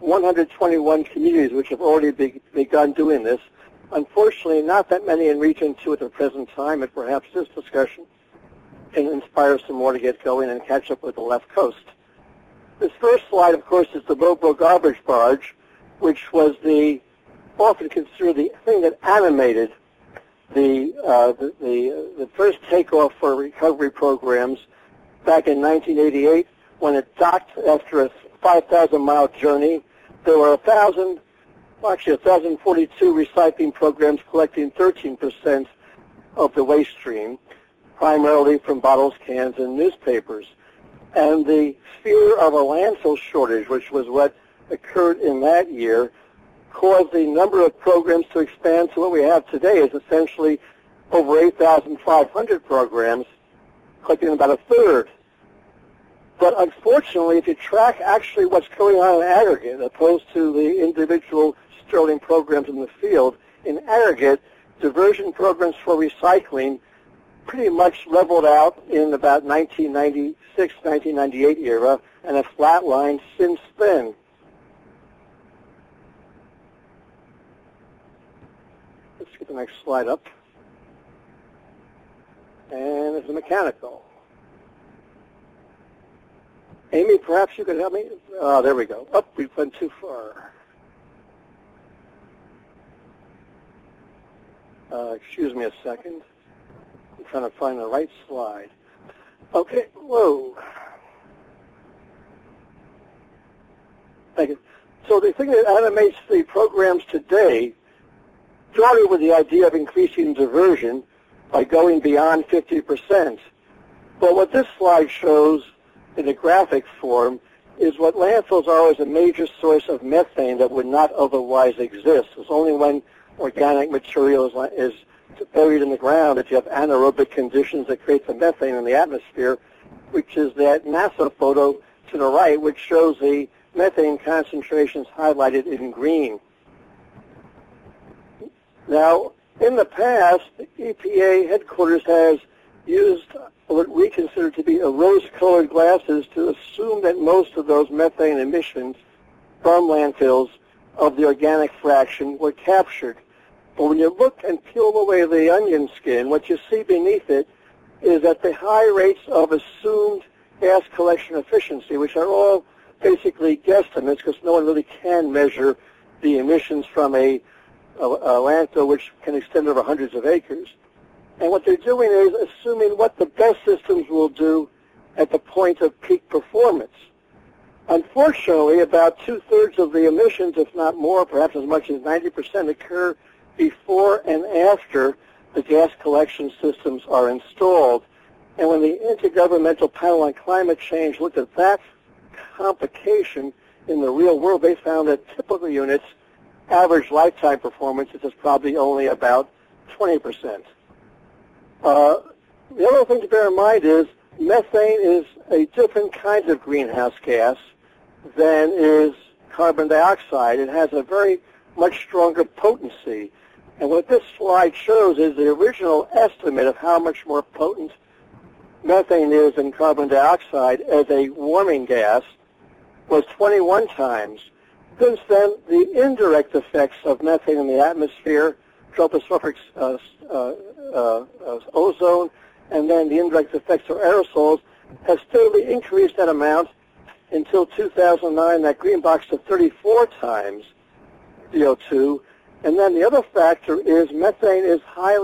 121 communities which have already begun doing this. Unfortunately, not that many in Region 2 at the present time, and perhaps this discussion can inspire some more to get going and catch up with the left coast. This first slide, of course, is the Bobo garbage barge, which was often considered the thing that animated the first takeoff for recovery programs back in 1988 when it docked after a 5,000-mile journey. There were 1,042 recycling programs collecting 13% of the waste stream, primarily from bottles, cans, and newspapers. And the fear of a landfill shortage, which was what occurred in that year, caused the number of programs to expand to what we have today is essentially over 8,500 programs, collecting about a third. But unfortunately, if you track actually what's going on in aggregate, opposed to the individual sterling programs in the field. In aggregate, diversion programs for recycling pretty much leveled out in about 1996, 1998 era, and have flatlined since then. Let's get the next slide up. And it's a mechanical. Amy, perhaps you could help me? Oh, there we go. Oh, we've went too far. Excuse me a second. I'm trying to find the right slide. Okay, whoa. Thank you. So the thing that animates the programs today started with the idea of increasing diversion by going beyond 50%. But what this slide shows in a graphic form is what landfills are as a major source of methane that would not otherwise exist. It's only when organic material is buried in the ground that you have anaerobic conditions that create the methane in the atmosphere, which is that NASA photo to the right, which shows the methane concentrations highlighted in green. Now, in the past, the EPA headquarters has used what we consider to be rose-colored glasses to assume that most of those methane emissions from landfills of the organic fraction were captured. But when you look and peel away the onion skin, what you see beneath it is that the high rates of assumed gas collection efficiency, which are all basically guesstimates because no one really can measure the emissions from a landfill which can extend over hundreds of acres. And what they're doing is assuming what the best systems will do at the point of peak performance. Unfortunately, about two-thirds of the emissions, if not more, perhaps as much as 90%, occur before and after the gas collection systems are installed. And when the Intergovernmental Panel on Climate Change looked at that complication in the real world, they found that typical units' average lifetime performance is probably only about 20%. The other thing to bear in mind is methane is a different kind of greenhouse gas than is carbon dioxide. It has a very much stronger potency. And what this slide shows is the original estimate of how much more potent methane is than carbon dioxide as a warming gas was 21 times. Since then, the indirect effects of methane in the atmosphere, tropospheric ozone, and then the indirect effects of aerosols, has steadily increased that amount until 2009, that green box to 34 times CO2. And then the other factor is methane is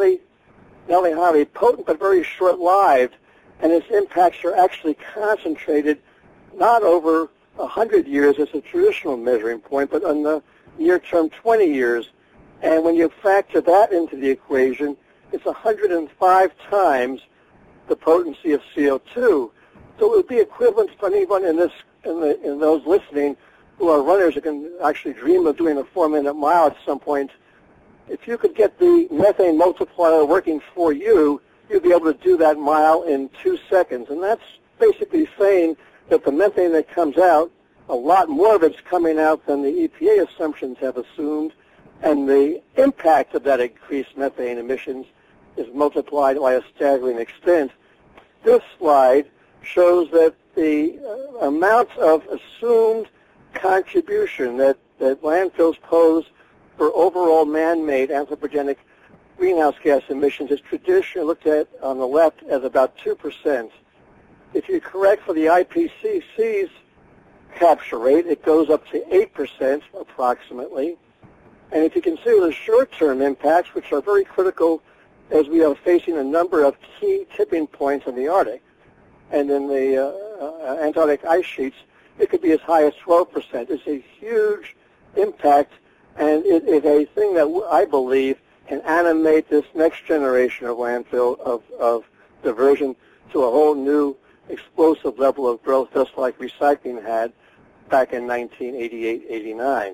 not only highly potent, but very short-lived, and its impacts are actually concentrated not over 100 years as a traditional measuring point, but on the near-term 20 years. And when you factor that into the equation, it's 105 times the potency of CO2. So it would be equivalent to anyone in those listening who are runners who can actually dream of doing a 4-minute mile at some point. If you could get the methane multiplier working for you, you'd be able to do that mile in 2 seconds. And that's basically saying that the methane that comes out, a lot more of it's coming out than the EPA assumptions have assumed, and the impact of that increased methane emissions is multiplied by a staggering extent. This slide shows that the amount of assumed contribution that landfills pose for overall man-made anthropogenic greenhouse gas emissions is traditionally looked at on the left as about 2%. If you correct for the IPCC's capture rate, it goes up to 8% approximately. And if you consider the short-term impacts, which are very critical as we are facing a number of key tipping points in the Arctic and in the Antarctic ice sheets, it could be as high as 12%. It's a huge impact, and it is a thing that I believe can animate this next generation of landfill of diversion to a whole new explosive level of growth, just like recycling had back in 1988-89.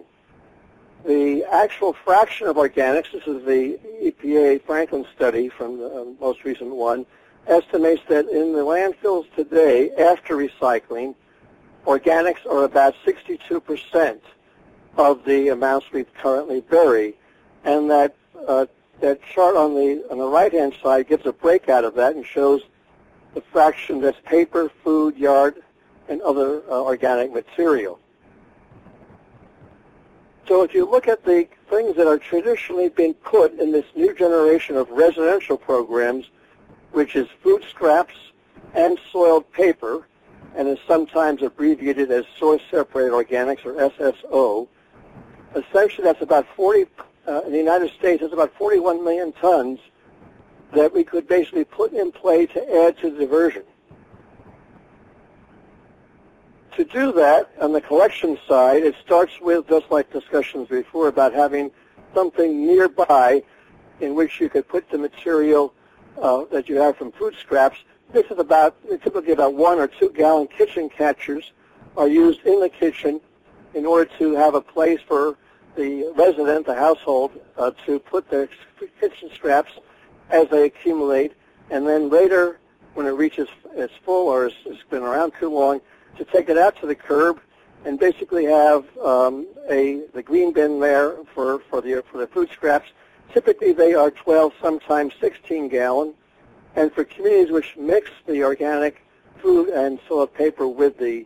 The actual fraction of organics, this is the EPA Franklin study from the most recent one, estimates that in the landfills today, after recycling, organics are about 62% of the amounts we currently bury. And that chart on the right-hand side gives a breakout of that and shows the fraction that's paper, food, yard, and other organic material. So if you look at the things that are traditionally being put in this new generation of residential programs, which is food scraps and soiled paper, and is sometimes abbreviated as soil-separated organics, or SSO, essentially that's about 40, in the United States, it's about 41 million tons that we could basically put in play to add to the diversion. To do that, on the collection side, it starts with, just like discussions before, about having something nearby in which you could put the material that you have from food scraps. This is typically about 1 or 2 gallon kitchen catchers are used in the kitchen in order to have a place for the resident, the household, to put their kitchen scraps as they accumulate, and then later, when it reaches its full or it's been around too long, to take it out to the curb and basically have the green bin there for the food scraps. Typically, they are 12, sometimes 16 gallon, and for communities which mix the organic food and soiled paper with the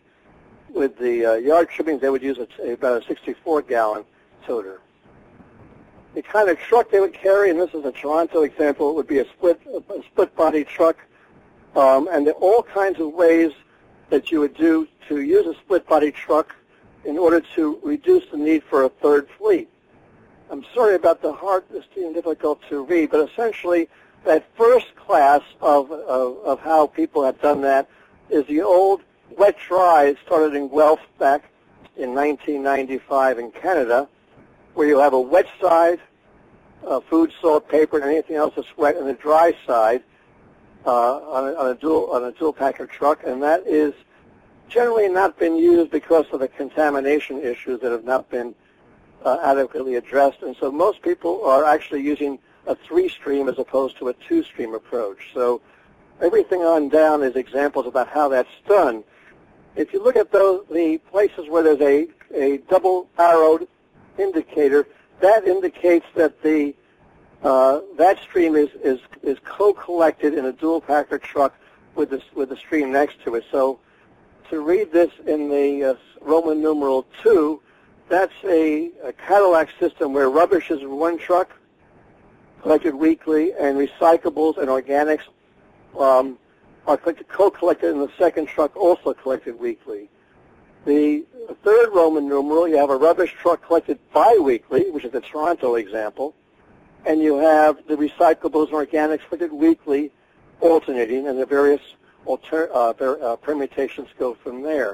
yard trimmings, they would use about a 64 gallon toter. The kind of truck they would carry, and this is a Toronto example, would be a split body truck, and there are all kinds of ways that you would do to use a split body truck in order to reduce the need for a third fleet. I'm sorry about the hard, this being difficult to read, but essentially that first class of how people have done that is the old wet dry started in Guelph back in 1995 in Canada, where you have a wet side, food, salt, paper, and anything else that's wet, and a dry side on a dual packer truck, and that is generally not been used because of the contamination issues that have not been adequately addressed, and so most people are actually using a 3-stream as opposed to a 2-stream approach. So everything on down is examples about how that's done. If you look at the places where there's a double-arrowed indicator, that indicates that that stream is co-collected in a dual packer truck with the stream next to it. So to read this in the Roman numeral 2, that's a Cadillac system where rubbish is in one truck, collected weekly, and recyclables and organics are co-collected in the second truck, also collected weekly. The third Roman numeral, you have a rubbish truck collected bi-weekly, which is the Toronto example, and you have the recyclables and organics collected weekly, alternating, and the various permutations go from there.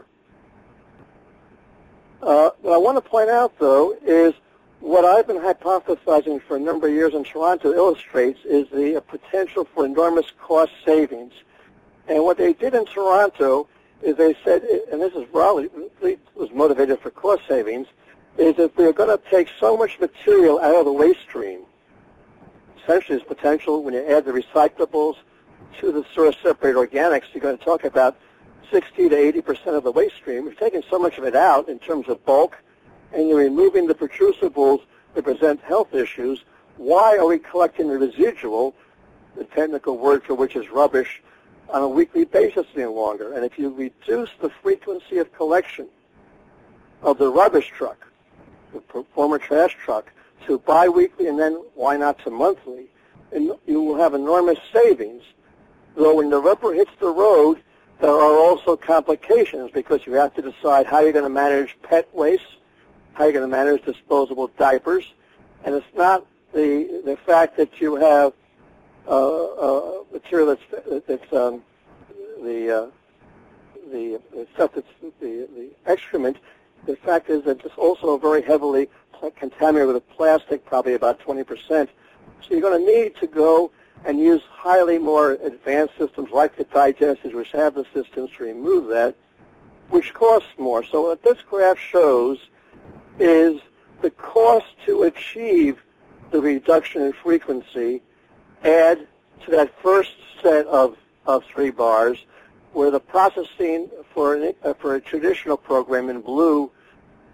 What I want to point out, though, is what I've been hypothesizing for a number of years in Toronto illustrates is the potential for enormous cost savings. And what they did in Toronto is they said, and this is probably was motivated for cost savings, is that they're going to take so much material out of the waste stream. Essentially, there's potential when you add the recyclables to the soil-separated organics, you're going to talk about 60 to 80% of the waste stream. You're taking so much of it out in terms of bulk, and you're removing the protrusibles that present health issues. Why are we collecting the residual, the technical word for which is rubbish, on a weekly basis any longer? And if you reduce the frequency of collection of the rubbish truck, the former trash truck, to biweekly and then why not to monthly, and you will have enormous savings. Though when the rubber hits the road, there are also complications because you have to decide how you're going to manage pet waste, how you're going to manage disposable diapers, and it's not the fact that you have material that's the stuff that's the excrement. The fact is that it's also very heavily contaminated with plastic, probably about 20%. So you're going to need to go and use highly more advanced systems like the digesters, which have the systems to remove that, which costs more. So what this graph shows is the cost to achieve the reduction in frequency. Add to that first set of 3 bars, where the processing for a traditional program in blue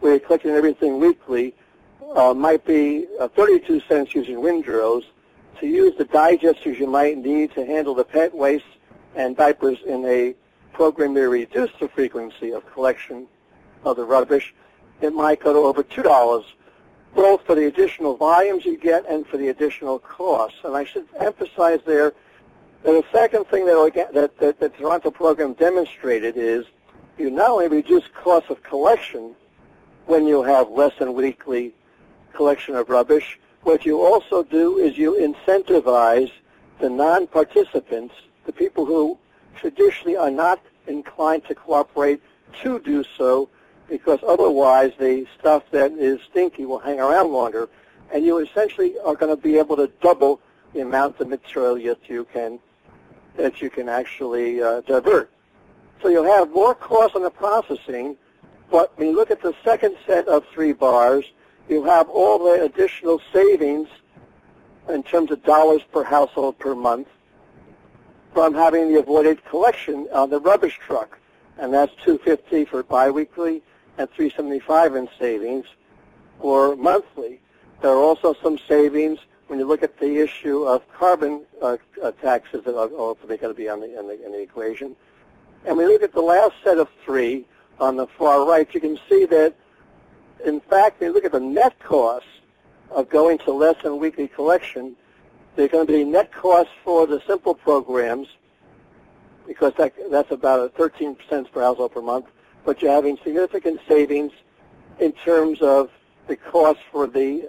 where you're collecting everything weekly, might be 32 cents using windrows. To use the digesters you might need to handle the pet waste and diapers in a program where you reduce the frequency of collection of the rubbish, it might go to over $2, both for the additional volumes you get and for the additional costs. And I should emphasize there that the second thing that the Toronto program demonstrated is you not only reduce costs of collection when you have less than weekly collection of rubbish, what you also do is you incentivize the non-participants, the people who traditionally are not inclined to cooperate, to do so, because otherwise the stuff that is stinky will hang around longer, and you essentially are going to be able to double the amount of material that you can actually divert. So you'll have more costs on the processing, but when you look at the second set of 3 bars, you have all the additional savings in terms of dollars per household per month from having the avoided collection on the rubbish truck, and that's $250 for biweekly and $375 in savings for monthly. There are also some savings when you look at the issue of carbon taxes that are ultimately going to be in the equation. And when you look at the last set of 3 on the far right, you can see that, in fact, when you look at the net cost of going to less than weekly collection, there's going to be net costs for the simple programs, because that's about 13 cents per household per month, but you're having significant savings in terms of the cost for the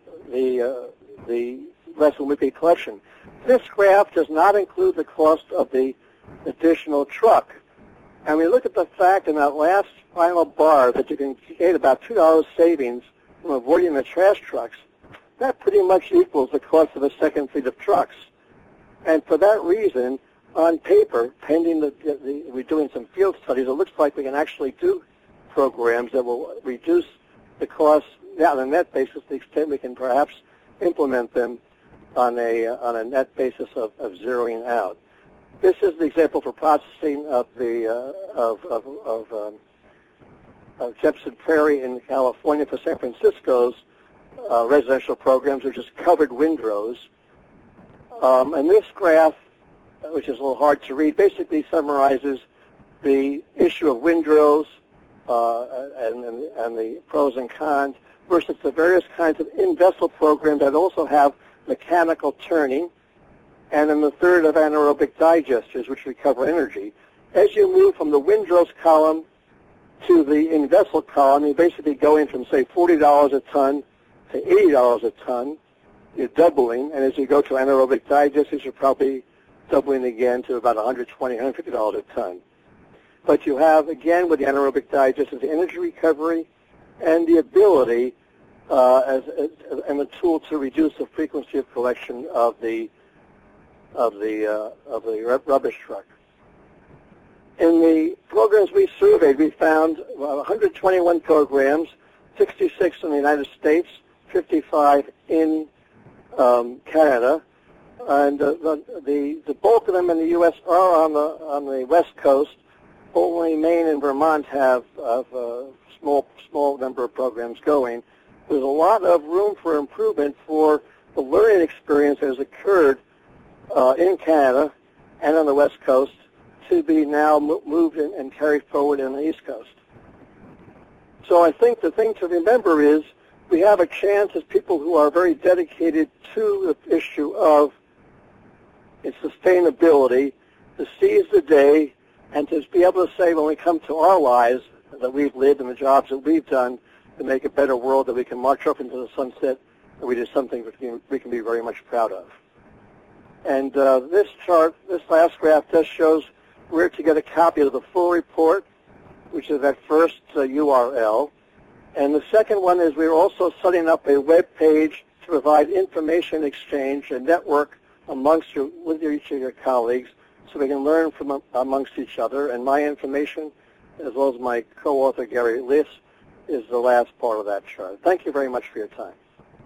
less than weekly collection. This graph does not include the cost of the additional truck. And we look at the fact in that last final bar that you can get about $2 savings from avoiding the trash trucks. That pretty much equals the cost of a second fleet of trucks. And for that reason, on paper, pending we're doing some field studies, it looks like we can actually do programs that will reduce the cost on a net basis to the extent we can perhaps implement them on a net basis of zeroing out. This is the example for processing of Jefferson Prairie in California for San Francisco's residential programs, which is covered windrows. And this graph, which is a little hard to read, basically summarizes the issue of windrows and the pros and cons versus the various kinds of in-vessel programs that also have mechanical turning, and then the third of anaerobic digesters, which recover energy. As you move from the windrows column to the in-vessel column, you're basically going from, say, $40 a ton to $80 a ton. You're doubling, and as you go to anaerobic digesters, you're probably doubling again to about $120, $150 a ton. But you have, again, with the anaerobic digesters, the energy recovery and the ability and the tool to reduce the frequency of collection of the rubbish truck. In the programs we surveyed, we found 121 programs, 66 in the United States, 55 in Canada, and the bulk of them in the U.S. are on the West Coast. Only Maine and Vermont have a small number of programs going. There's a lot of room for improvement for the learning experience that has occurred in Canada and on the West Coast to be now moved and carried forward in the East Coast. So I think the thing to remember is we have a chance as people who are very dedicated to the issue of its sustainability to seize the day and to be able to say when we come to our lives that we've lived and the jobs that we've done to make a better world, that we can march up into the sunset and we did something we can be very much proud of. And this chart, this last graph, just shows where to get a copy of the full report, which is that first URL. And the second one is we're also setting up a web page to provide information exchange and network with each of your colleagues so we can learn from amongst each other. And my information, as well as my co-author Gary Liss, is the last part of that chart. Thank you very much for your time.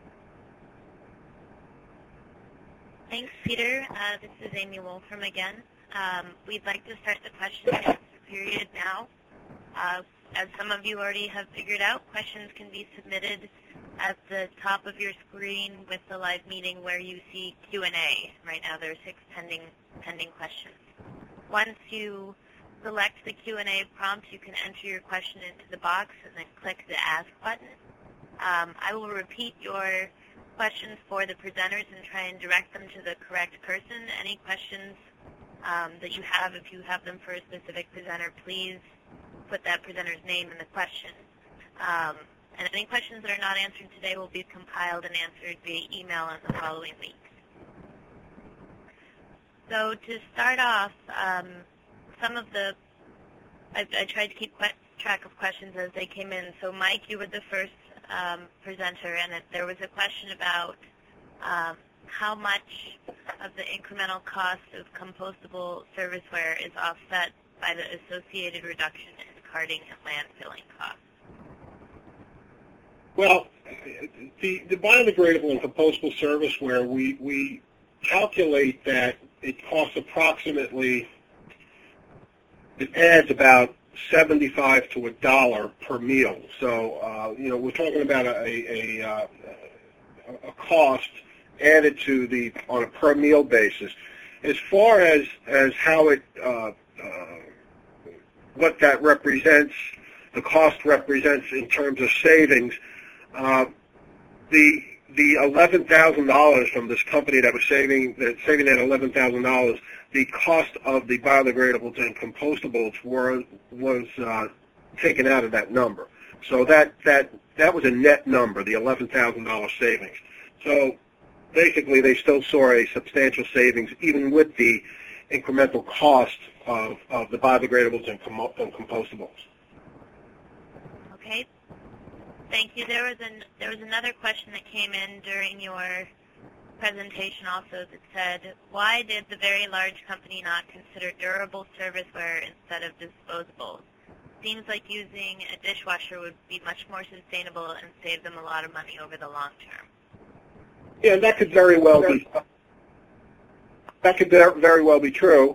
Thanks, Peter. This is Amy Wolfram again. We'd like to start the question and answer period now. as some of you already have figured out, questions can be submitted at the top of your screen with the live meeting where you see Q&A. Right now there are 6 pending questions. Once you select the Q&A prompt, you can enter your question into the box and then click the Ask button. I will repeat your questions for the presenters and try and direct them to the correct person. Any questions that you have, if you have them for a specific presenter, please put that presenter's name in the question. And any questions that are not answered today will be compiled and answered via email in the following weeks. So to start off, I tried to keep track of questions as they came in. So Mike, you were the first presenter, and there was a question about how much of the incremental cost of compostable serviceware is offset by the associated reduction in carting and landfilling costs. Well, the biodegradable and compostable serviceware, we calculate that it costs approximately, it adds about $75 to $1 per meal. So, we're talking about a cost added to on a per meal basis. As far as how it, what that represents, the cost represents in terms of savings, the $11,000 from this company that was saving that $11,000, the cost of the biodegradables and compostables was taken out of that number. So that was a net number, the $11,000 savings. So basically, they still saw a substantial savings even with the incremental cost of the biodegradables and compostables. Okay. Thank you. There was another question that came in during your presentation also that said, why did the very large company not consider durable serviceware instead of disposable? Seems like using a dishwasher would be much more sustainable and save them a lot of money over the long term. Yeah, that could very well be. That could very well be true.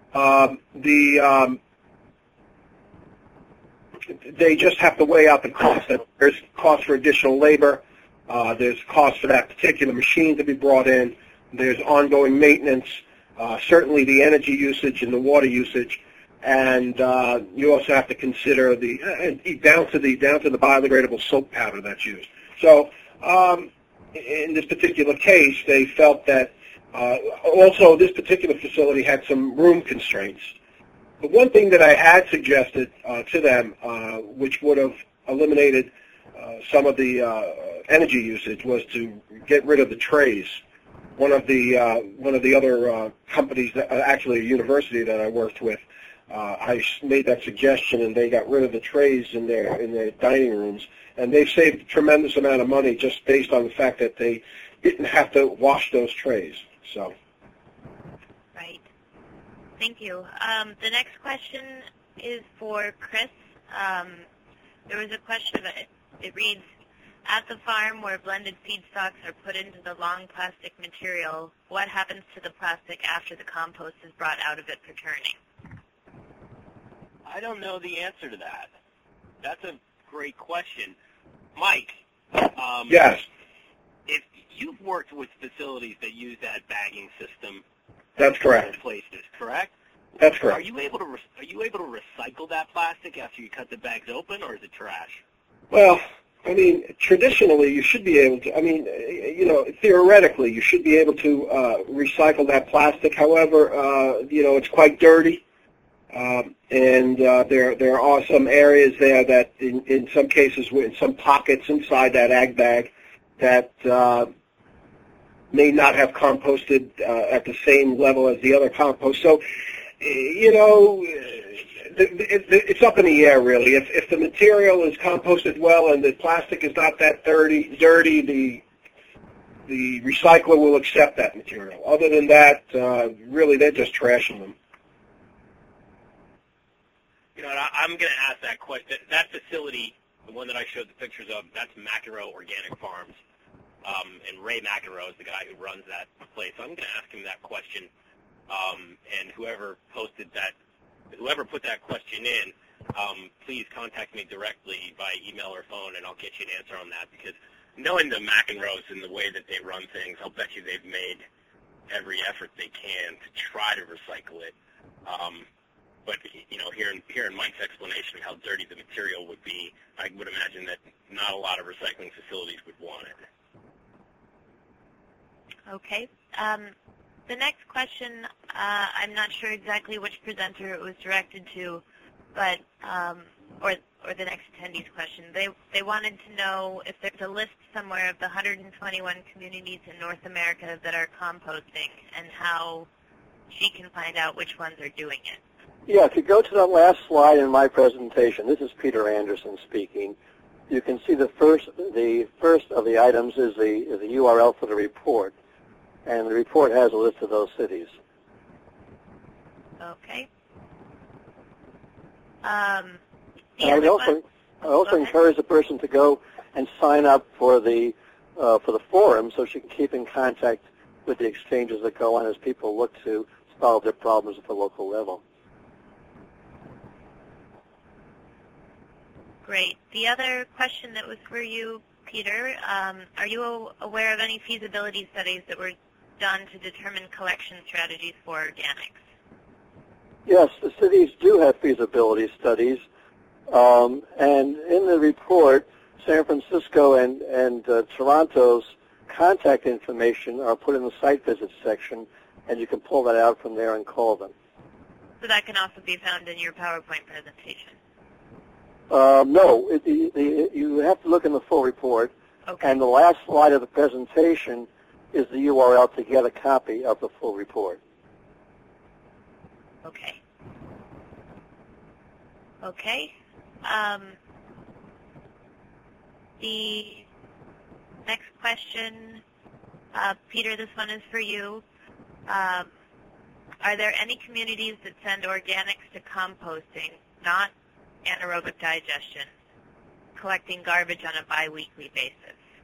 They just have to weigh out the cost. There's cost for additional labor. There's cost for that particular machine to be brought in. There's ongoing maintenance. Certainly the energy usage and the water usage, and you also have to consider down to the biodegradable soap powder that's used. So in this particular case, they felt that also this particular facility had some room constraints. But one thing that I had suggested to them, which would have eliminated some of the energy usage, was to get rid of the trays. One of the other companies, actually a university that I worked with, I made that suggestion, and they got rid of the trays in their dining rooms, and they've saved a tremendous amount of money just based on the fact that they didn't have to wash those trays. So. Right. Thank you. The next question is for Chris. There was a question about it. It reads, at the farm where blended feedstocks are put into the long plastic material, what happens to the plastic after the compost is brought out of it for turning? I don't know the answer to that. That's a great question. Mike. Yes. If you've worked with facilities that use that bagging system, that's correct. Places, correct? That's correct. Are you able to recycle that plastic after you cut the bags open, or is it trash? Well, I mean, traditionally you should be able to. I mean, theoretically you should be able to recycle that plastic. However, it's quite dirty, and there are some areas there that, in some cases, in some pockets inside that ag bag, that may not have composted at the same level as the other compost. So, it's up in the air, really. If the material is composted well and the plastic is not that dirty, the recycler will accept that material. Other than that, really, they're just trashing them. I'm going to ask that question. That facility, the one that I showed the pictures of, that's McEnroe Organic Farms. And Ray McEnroe is the guy who runs that place. So I'm going to ask him that question. And whoever put that question in, please contact me directly by email or phone, and I'll get you an answer on that. Because knowing the McEnroes and the way that they run things, I'll bet you they've made every effort they can to try to recycle it. But hearing Mike's explanation of how dirty the material would be, I would imagine that not a lot of recycling facilities would want it. Okay. The next question, I'm not sure exactly which presenter it was directed to, but or the next attendee's question. They wanted to know if there's a list somewhere of the 121 communities in North America that are composting, and how she can find out which ones are doing it. Yeah, if you go to the last slide in my presentation, this is Peter Anderson speaking. You can see the first of the items is the URL for the report, and the report has a list of those cities. Okay. I also encourage the person to go and sign up for the forum so she can keep in contact with the exchanges that go on as people look to solve their problems at the local level. Great. The other question that was for you, Peter, are you aware of any feasibility studies that were done to determine collection strategies for organics? Yes, the cities do have feasibility studies, and in the report, San Francisco and Toronto's contact information are put in the site visits section, and you can pull that out from there and call them. So that can also be found in your PowerPoint presentation? No, you have to look in the full report, okay. And the last slide of the presentation is the URL to get a copy of the full report. Okay. Okay. The next question, Peter, this one is for you. Are there any communities that send organics to composting, not anaerobic digestion, collecting garbage on a biweekly basis?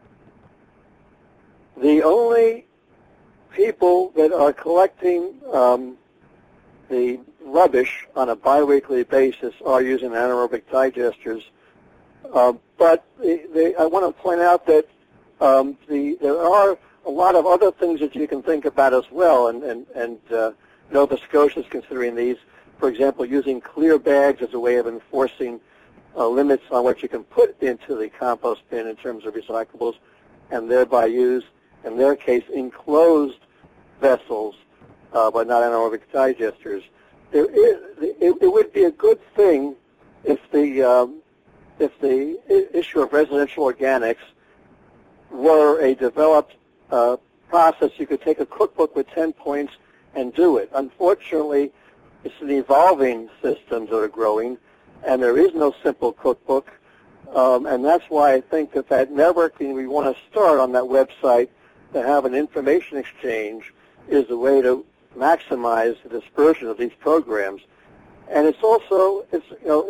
The only people that are collecting the rubbish on a biweekly basis are using anaerobic digesters. But I want to point out that there are a lot of other things that you can think about as well, and Nova Scotia is considering these. For example, using clear bags as a way of enforcing limits on what you can put into the compost bin in terms of recyclables, and thereby use, in their case, enclosed vessels, but not anaerobic digesters. It would be a good thing if the issue of residential organics were a developed process. You could take a cookbook with 10 points and do it. Unfortunately, it's an evolving systems that are growing, and there is no simple cookbook, and that's why I think that networking we want to start on that website to have an information exchange is a way to maximize the dispersion of these programs. And it's also, it's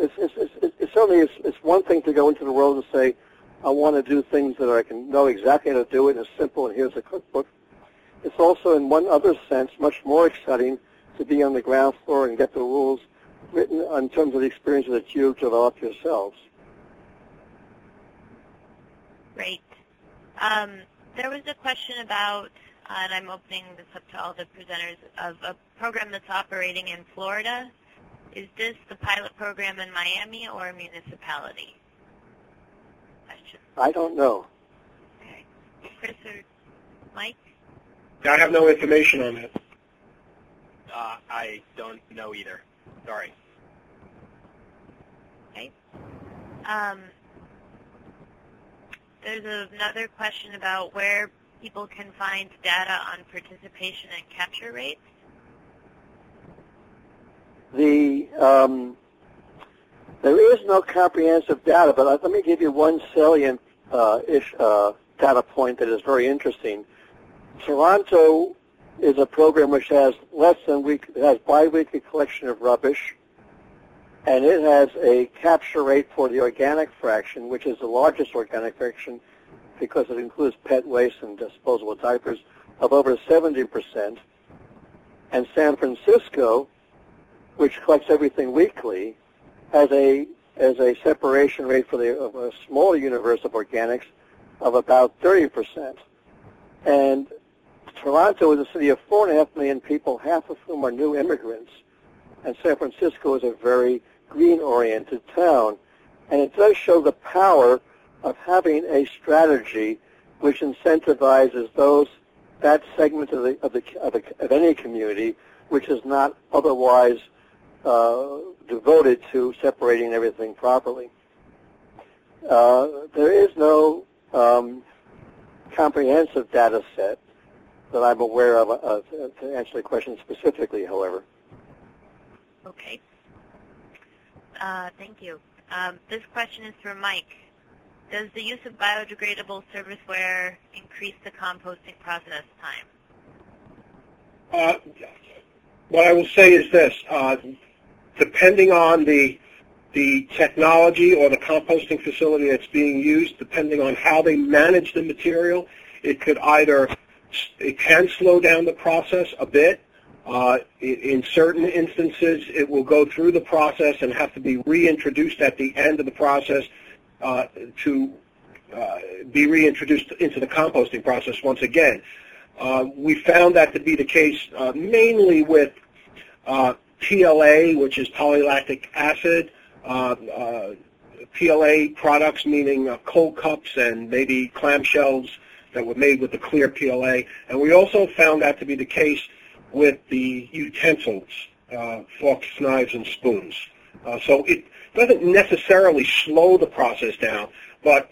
one thing to go into the world and say, I want to do things that I can know exactly how to do it, and it's simple, and here's a cookbook. It's also, in one other sense, much more exciting to be on the ground floor and get the rules written in terms of the experiences that you've developed yourselves. Great. There was a question about, and I'm opening this up to all the presenters, of a program that's operating in Florida. Is this the pilot program in Miami or a municipality? Question. I don't know. Okay. Chris or Mike? I have no information on that. I don't know either. Sorry. Okay. There's another question about where people can find data on participation and capture rates. There is no comprehensive data, but let me give you one salient data point that is very interesting. Toronto is a program which has has biweekly collection of rubbish, and it has a capture rate for the organic fraction, which is the largest organic fraction because it includes pet waste and disposable diapers, of over 70%. And San Francisco, which collects everything weekly, has a separation rate for of a smaller universe of organics of about 30%. And Toronto is a city of 4.5 million people, half of whom are new immigrants. And San Francisco is a very green-oriented town. And it does show the power of having a strategy which incentivizes that segment of any community which is not otherwise devoted to separating everything properly. There is no comprehensive data set that I'm aware of to answer the question specifically, however. Okay. Thank you. This question is for Mike. Does the use of biodegradable serviceware increase the composting process time? What I will say is this. Depending on the technology or the composting facility that's being used, depending on how they manage the material, it can slow down the process a bit. In certain instances, it will go through the process and have to be reintroduced at the end of the process to be reintroduced into the composting process once again. We found that to be the case mainly with PLA, which is polylactic acid, PLA products, meaning cold cups and maybe clamshells that were made with the clear PLA. And we also found that to be the case with the utensils, forks, knives, and spoons. So it doesn't necessarily slow the process down, but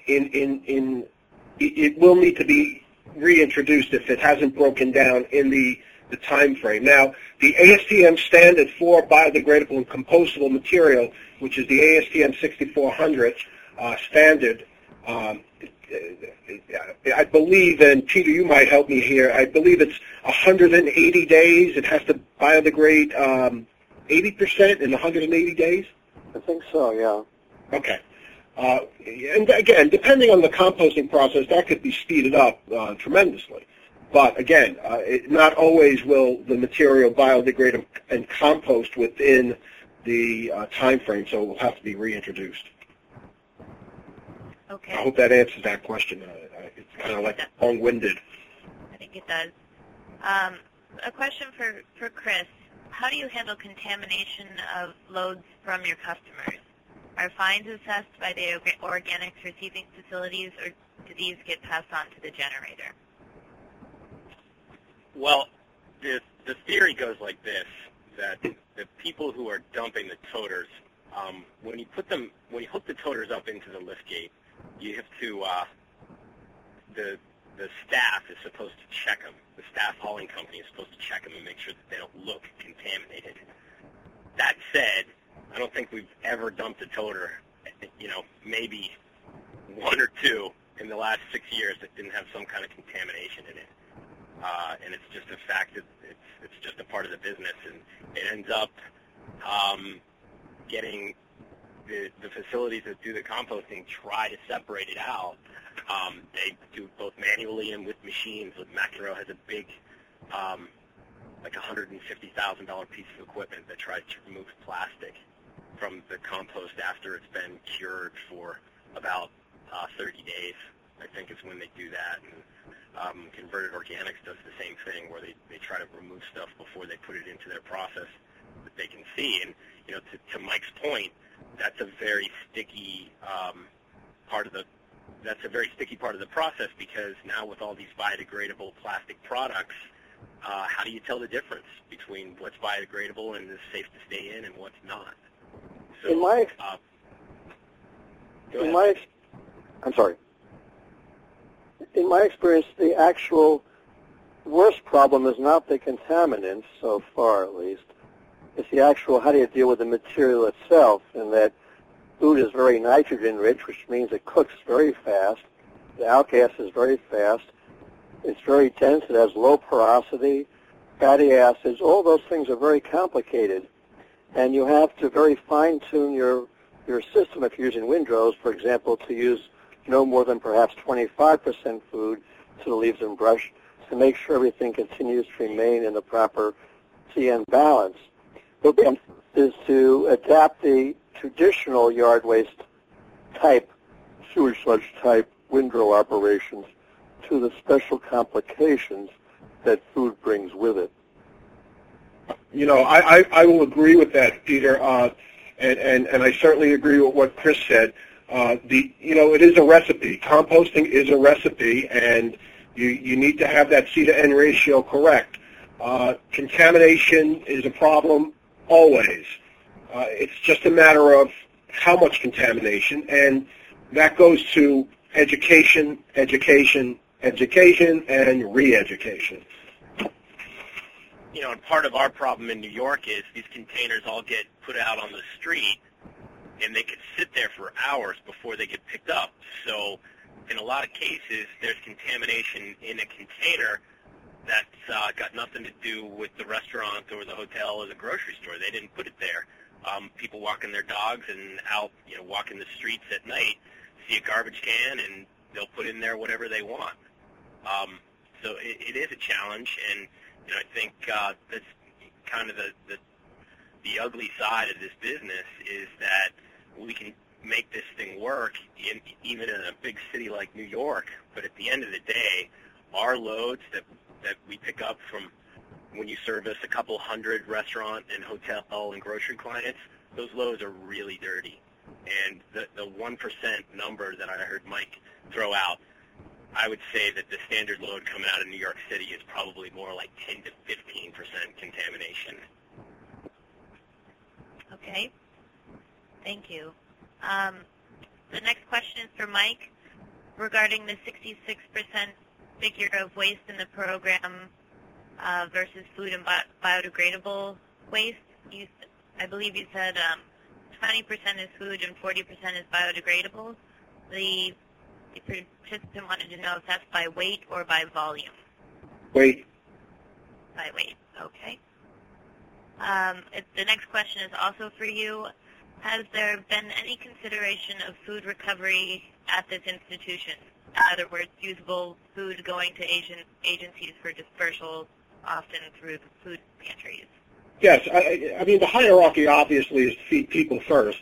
it will need to be reintroduced if it hasn't broken down in the time frame. Now, the ASTM standard for biodegradable and compostable material, which is the ASTM 6400 standard, I believe, and Peter, you might help me here, I believe it's 180 days. It has to biodegrade 80% in 180 days? I think so, yeah. Okay. And again, depending on the composting process, that could be speeded up tremendously. But again, not always will the material biodegrade and compost within the time frame, so it will have to be reintroduced. Okay. I hope that answers that question. It's kind of like long-winded. I think it does. A question for Chris. How do you handle contamination of loads from your customers? Are fines assessed by the organics receiving facilities, or do these get passed on to the generator? Well, the theory goes like this, that the people who are dumping the toters, when you hook the toters up into the lift gate, you have to, the staff is supposed to check them. The staff hauling company is supposed to check them and make sure that they don't look contaminated. That said, I don't think we've ever dumped a toter, maybe one or two in the last 6 years that didn't have some kind of contamination in it. And it's just a fact that it's just a part of the business, and it ends up getting the facilities that do the composting try to separate it out. They do both manually and with machines. Macro has a big, like $150,000 piece of equipment that tries to remove plastic from the compost after it's been cured for about 30 days. I think is when they do that. And Converted Organics does the same thing, where they try to remove stuff before they put it into their process that they can see. And to Mike's point, that's a very sticky part of the process, because now with all these biodegradable plastic products, how do you tell the difference between what's biodegradable and is safe to stay in and what's not? So, In my experience, the actual worst problem is not the contaminants, so far at least. It's the actual, how do you deal with the material itself, and that food is very nitrogen-rich, which means it cooks very fast. The outgas is very fast. It's very dense. It has low porosity, fatty acids. All those things are very complicated, and you have to very fine-tune your system if you're using windrows, for example, to use no more than perhaps 25% food to the leaves and brush to make sure everything continues to remain in the proper CN balance. The big is to adapt the traditional yard waste type, sewage sludge type windrow operations to the special complications that food brings with it? I will agree with that, Peter, and I certainly agree with what Chris said. It is a recipe. Composting is a recipe, and you need to have that C to N ratio correct. Contamination is a problem always. It's just a matter of how much contamination, and that goes to education, education, education, and re-education. And part of our problem in New York is these containers all get put out on the street, and they could sit there for hours before they get picked up. So in a lot of cases, there's contamination in a container that's got nothing to do with the restaurant or the hotel or the grocery store. They didn't put it there. People walking their dogs and out, walking the streets at night, see a garbage can, and they'll put in there whatever they want. So it is a challenge, and I think that's kind of the ugly side of this business is that we can make this thing work even in a big city like New York, but at the end of the day, our loads that we pick up from when you service a couple hundred restaurant and hotel and grocery clients, those loads are really dirty. And the 1% number that I heard Mike throw out, I would say that the standard load coming out of New York City is probably more like 10 to 15% contamination. Okay. Thank you. The next question is for Mike regarding the 66% figure of waste in the program versus food and biodegradable waste. I believe you said 20% is food and 40% is biodegradable. The participant wanted to know if that's by weight or by volume. Weight. By weight, okay. The next question is also for you. Has there been any consideration of food recovery at this institution? In other words, usable food going to agencies for dispersal, often through the food pantries? Yes, I mean the hierarchy obviously is to feed people first,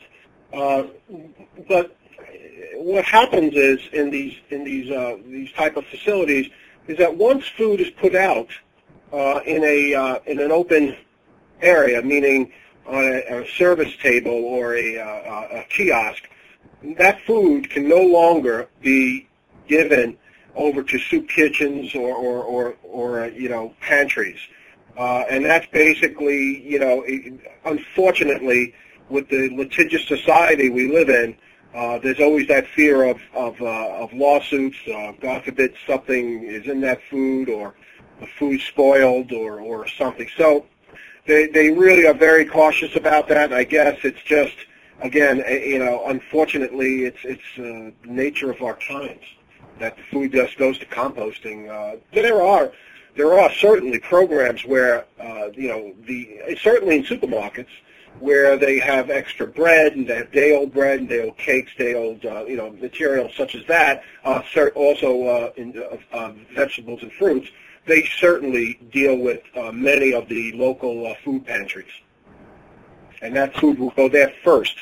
but what happens is in these type of facilities is that once food is put out in an open area, meaning on a service table or a kiosk, that food can no longer be given over to soup kitchens or pantries. And that's basically, unfortunately, with the litigious society we live in, there's always that fear of lawsuits. God forbid something is in that food or the food spoiled or something. So they really are very cautious about that. I guess it's just, again, unfortunately, it's the nature of our times that the food just goes to composting. There are certainly programs where, certainly in supermarkets, where they have extra bread and they have day-old bread and day-old cakes, day-old, materials such as that, also vegetables and fruits. They certainly deal with many of the local food pantries. And that food will go there first.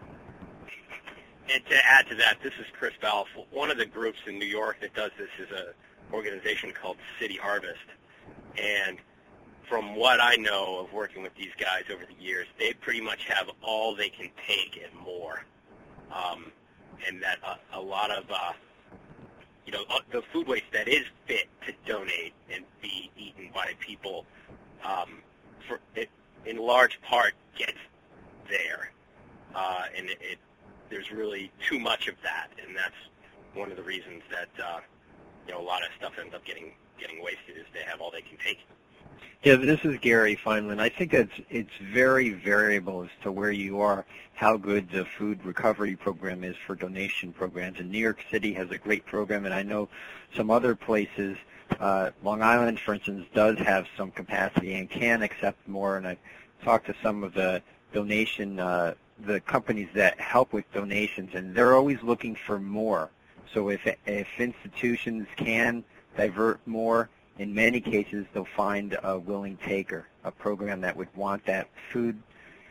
And to add to that, this is Chris Balfe. One of the groups in New York that does this is an organization called City Harvest. And from what I know of working with these guys over the years, they pretty much have all they can take and more. And that a lot of, the food waste that is fit to donate and be eaten by people, in large part gets there. And there's really too much of that, and that's one of the reasons that a lot of stuff ends up getting wasted is they have all they can take. Yeah, this is Gary Feinland. I think it's very variable as to where you are, how good the food recovery program is for donation programs. And New York City has a great program, and I know some other places, Long Island, for instance, does have some capacity and can accept more. And I've talked to some of the donation, the companies that help with donations, and they're always looking for more. So if institutions can divert more, in many cases they'll find a willing taker, a program that would want that food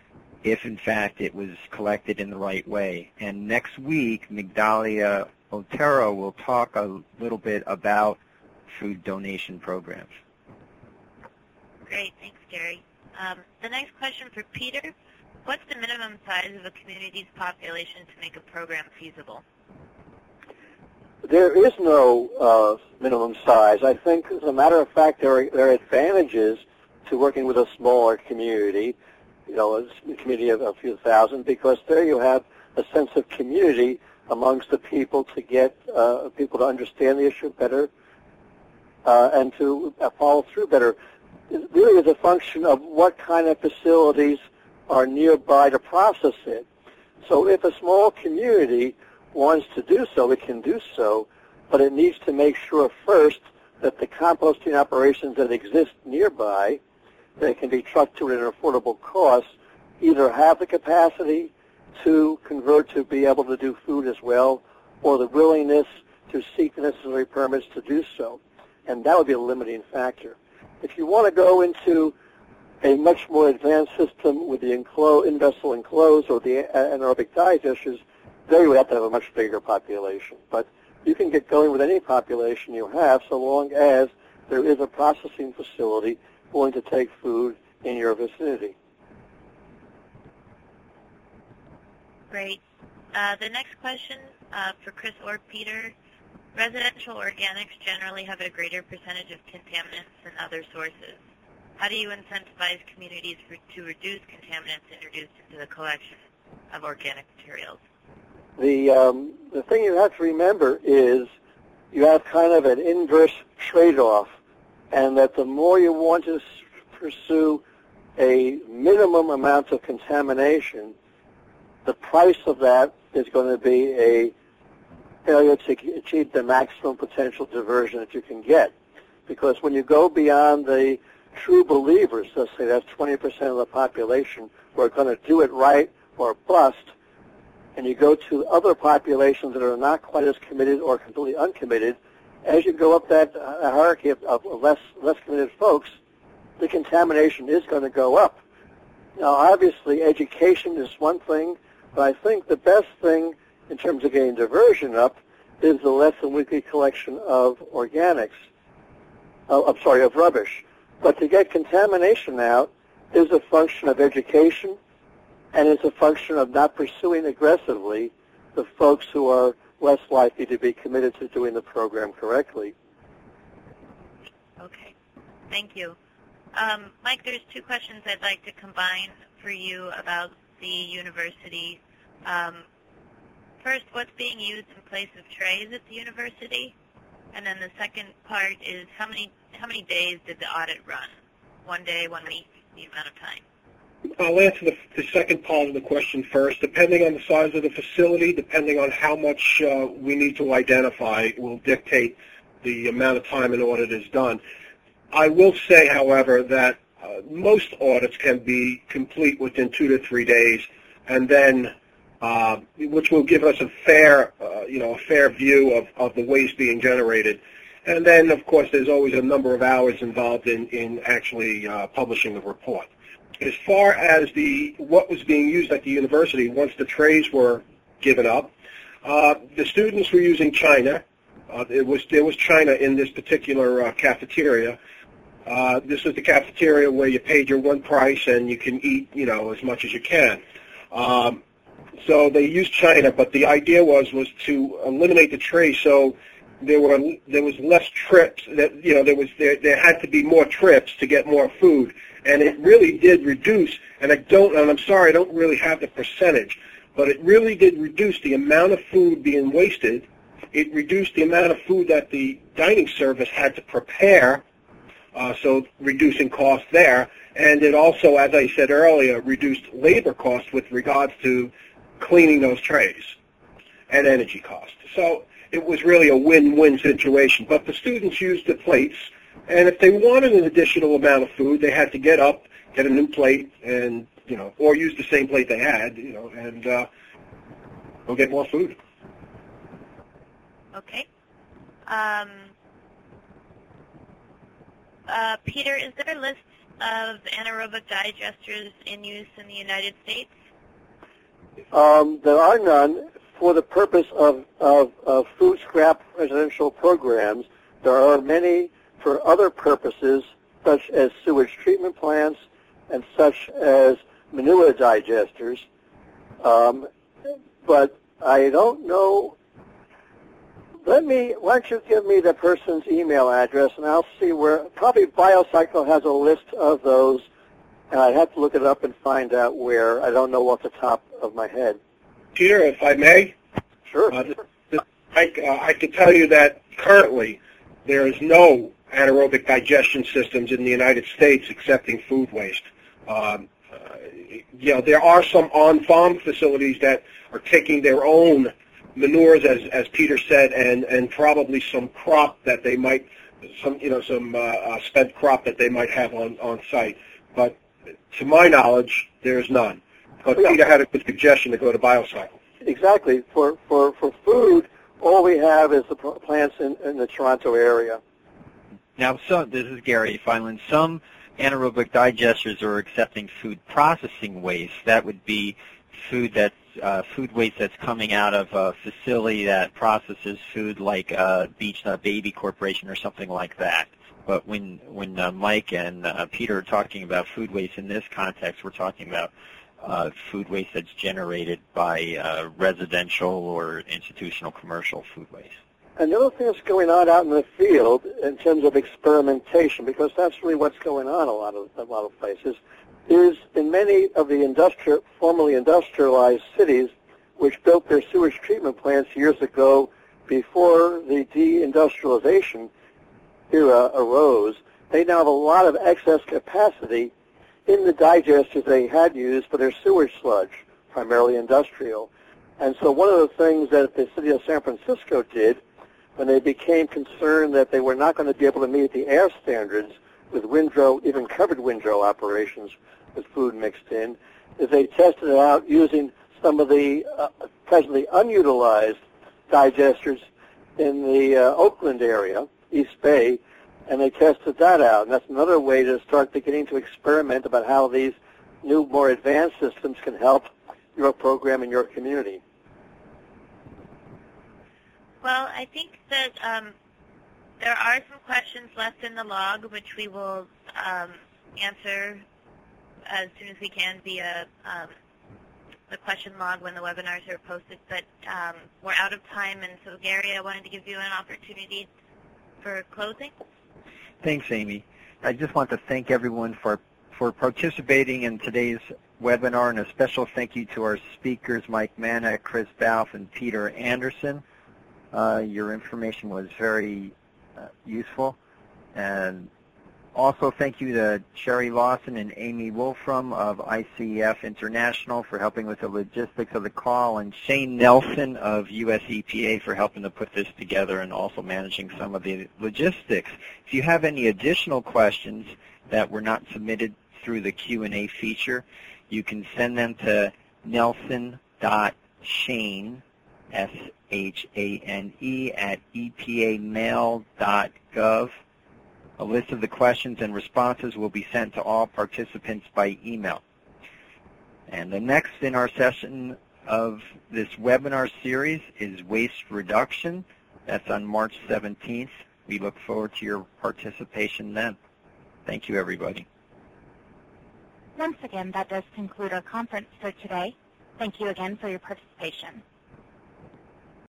if in fact it was collected in the right way. And next week, Migdalia Otero will talk a little bit about food donation programs. Great, thanks, Gary. The next question for Peter: what's the minimum size of a community's population to make a program feasible? There is no minimum size. I think, as a matter of fact, there are advantages to working with a smaller community, a community of a few thousand, because there you have a sense of community amongst the people to get people to understand the issue better and to follow through better. It really is a function of what kind of facilities are nearby to process it. So if a small community wants to do so, it can do so, but it needs to make sure first that the composting operations that exist nearby that can be trucked to at an affordable cost either have the capacity to convert to be able to do food as well, or the willingness to seek the necessary permits to do so. And that would be a limiting factor. If you want to go into a much more advanced system with the in-vessel enclosed or the anaerobic digesters, there you have to have a much bigger population. But you can get going with any population you have so long as there is a processing facility willing to take food in your vicinity. Great. The next question for Chris or Peter: residential organics generally have a greater percentage of contaminants than other sources. How do you incentivize communities to reduce contaminants introduced into the collection of organic materials? The thing you have to remember is you have kind of an inverse trade-off, and that the more you want to pursue a minimum amount of contamination, the price of that is going to be a failure to achieve the maximum potential diversion that you can get. Because when you go beyond the true believers, let's say that's 20% of the population who are going to do it right or bust, and you go to other populations that are not quite as committed or completely uncommitted, as you go up that hierarchy of less committed folks, the contamination is going to go up. Now, obviously, education is one thing, but I think the best thing in terms of getting diversion up is the less than weekly collection of organics. Of rubbish. But to get contamination out is a function of education, and it's a function of not pursuing aggressively the folks who are less likely to be committed to doing the program correctly. Okay. Thank you. Mike, there's two questions I'd like to combine for you about the university. First, what's being used in place of trays at the university? And then the second part is how many days did the audit run? 1 day, 1 week, the amount of time? I'll answer the second part of the question first. Depending on the size of the facility, depending on how much we need to identify, will dictate the amount of time an audit is done. I will say, however, that most audits can be complete within 2 to 3 days, and then which will give us a fair view of the waste being generated. And then, of course, there's always a number of hours involved in actually publishing the report. As far as what was being used at the university, once the trays were given up, the students were using China. There was China in this particular cafeteria. This was the cafeteria where you paid your one price and you can eat, as much as you can. So they used China, but the idea was to eliminate the trays, so there was less trips. There had to be more trips to get more food, and it really did reduce. And I'm sorry, I don't really have the percentage, but it really did reduce the amount of food being wasted. It reduced the amount of food that the dining service had to prepare, so reducing costs there. And it also, as I said earlier, reduced labor costs with regards to cleaning those trays and energy costs. So it was really a win-win situation. But the students used the plates, and if they wanted an additional amount of food, they had to get up, get a new plate, and or use the same plate they had, and go get more food. Okay. Peter, is there lists of anaerobic digesters in use in the United States? There are none. For the purpose of food scrap residential programs, there are many for other purposes, such as sewage treatment plants and such as manure digesters. But I don't know. Why don't you give me the person's email address, and I'll see where, probably BioCycle has a list of those, and I'd have to look it up and find out where. I don't know off the top of my head. Peter, if I may? Sure. I can tell you that currently there is no anaerobic digestion systems in the United States accepting food waste. There are some on-farm facilities that are taking their own manures, as Peter said, and probably some crop that they might, some spent crop that they might have on site. But to my knowledge, there's none. But Peter had a good suggestion to go to BioCycle. Exactly. For food, all we have is the plants in the Toronto area. Now, this is Gary Fineland. Some anaerobic digesters are accepting food processing waste. That would be food waste that's coming out of a facility that processes food, like Beach Nut Baby Corporation or something like that. But when Mike and Peter are talking about food waste in this context, we're talking about food waste that's generated by residential or institutional commercial food waste. And the other thing that's going on out in the field in terms of experimentation, because that's really what's going on a lot of places, is in many of the formerly industrialized cities, which built their sewage treatment plants years ago before the deindustrialization era arose, they now have a lot of excess capacity in the digesters they had used for their sewage sludge, primarily industrial. And so one of the things that the city of San Francisco did when they became concerned that they were not going to be able to meet the air standards with windrow, even covered windrow operations with food mixed in, is they tested it out using some of the presently unutilized digesters in the Oakland area, East Bay, and they tested that out. And that's another way to start beginning to experiment about how these new, more advanced systems can help your program and your community. Well, I think that there are some questions left in the log, which we will answer as soon as we can via the question log when the webinars are posted. But we're out of time, and so, Gary, I wanted to give you an opportunity for closing. Thanks, Amy. I just want to thank everyone for participating in today's webinar, and a special thank you to our speakers, Mike Manna, Chris Balfe, and Peter Anderson. Your information was very useful. And also thank you to Sherry Lawson and Amy Wolfram of ICF International for helping with the logistics of the call, and Shane Nelson of US EPA for helping to put this together and also managing some of the logistics. If you have any additional questions that were not submitted through the Q&A feature, you can send them to nelson.shane, S-H-A-N-E, at EPAmail.gov. A list of the questions and responses will be sent to all participants by email. And the next in our session of this webinar series is waste reduction. That's on March 17th. We look forward to your participation then. Thank you, everybody. Once again, that does conclude our conference for today. Thank you again for your participation.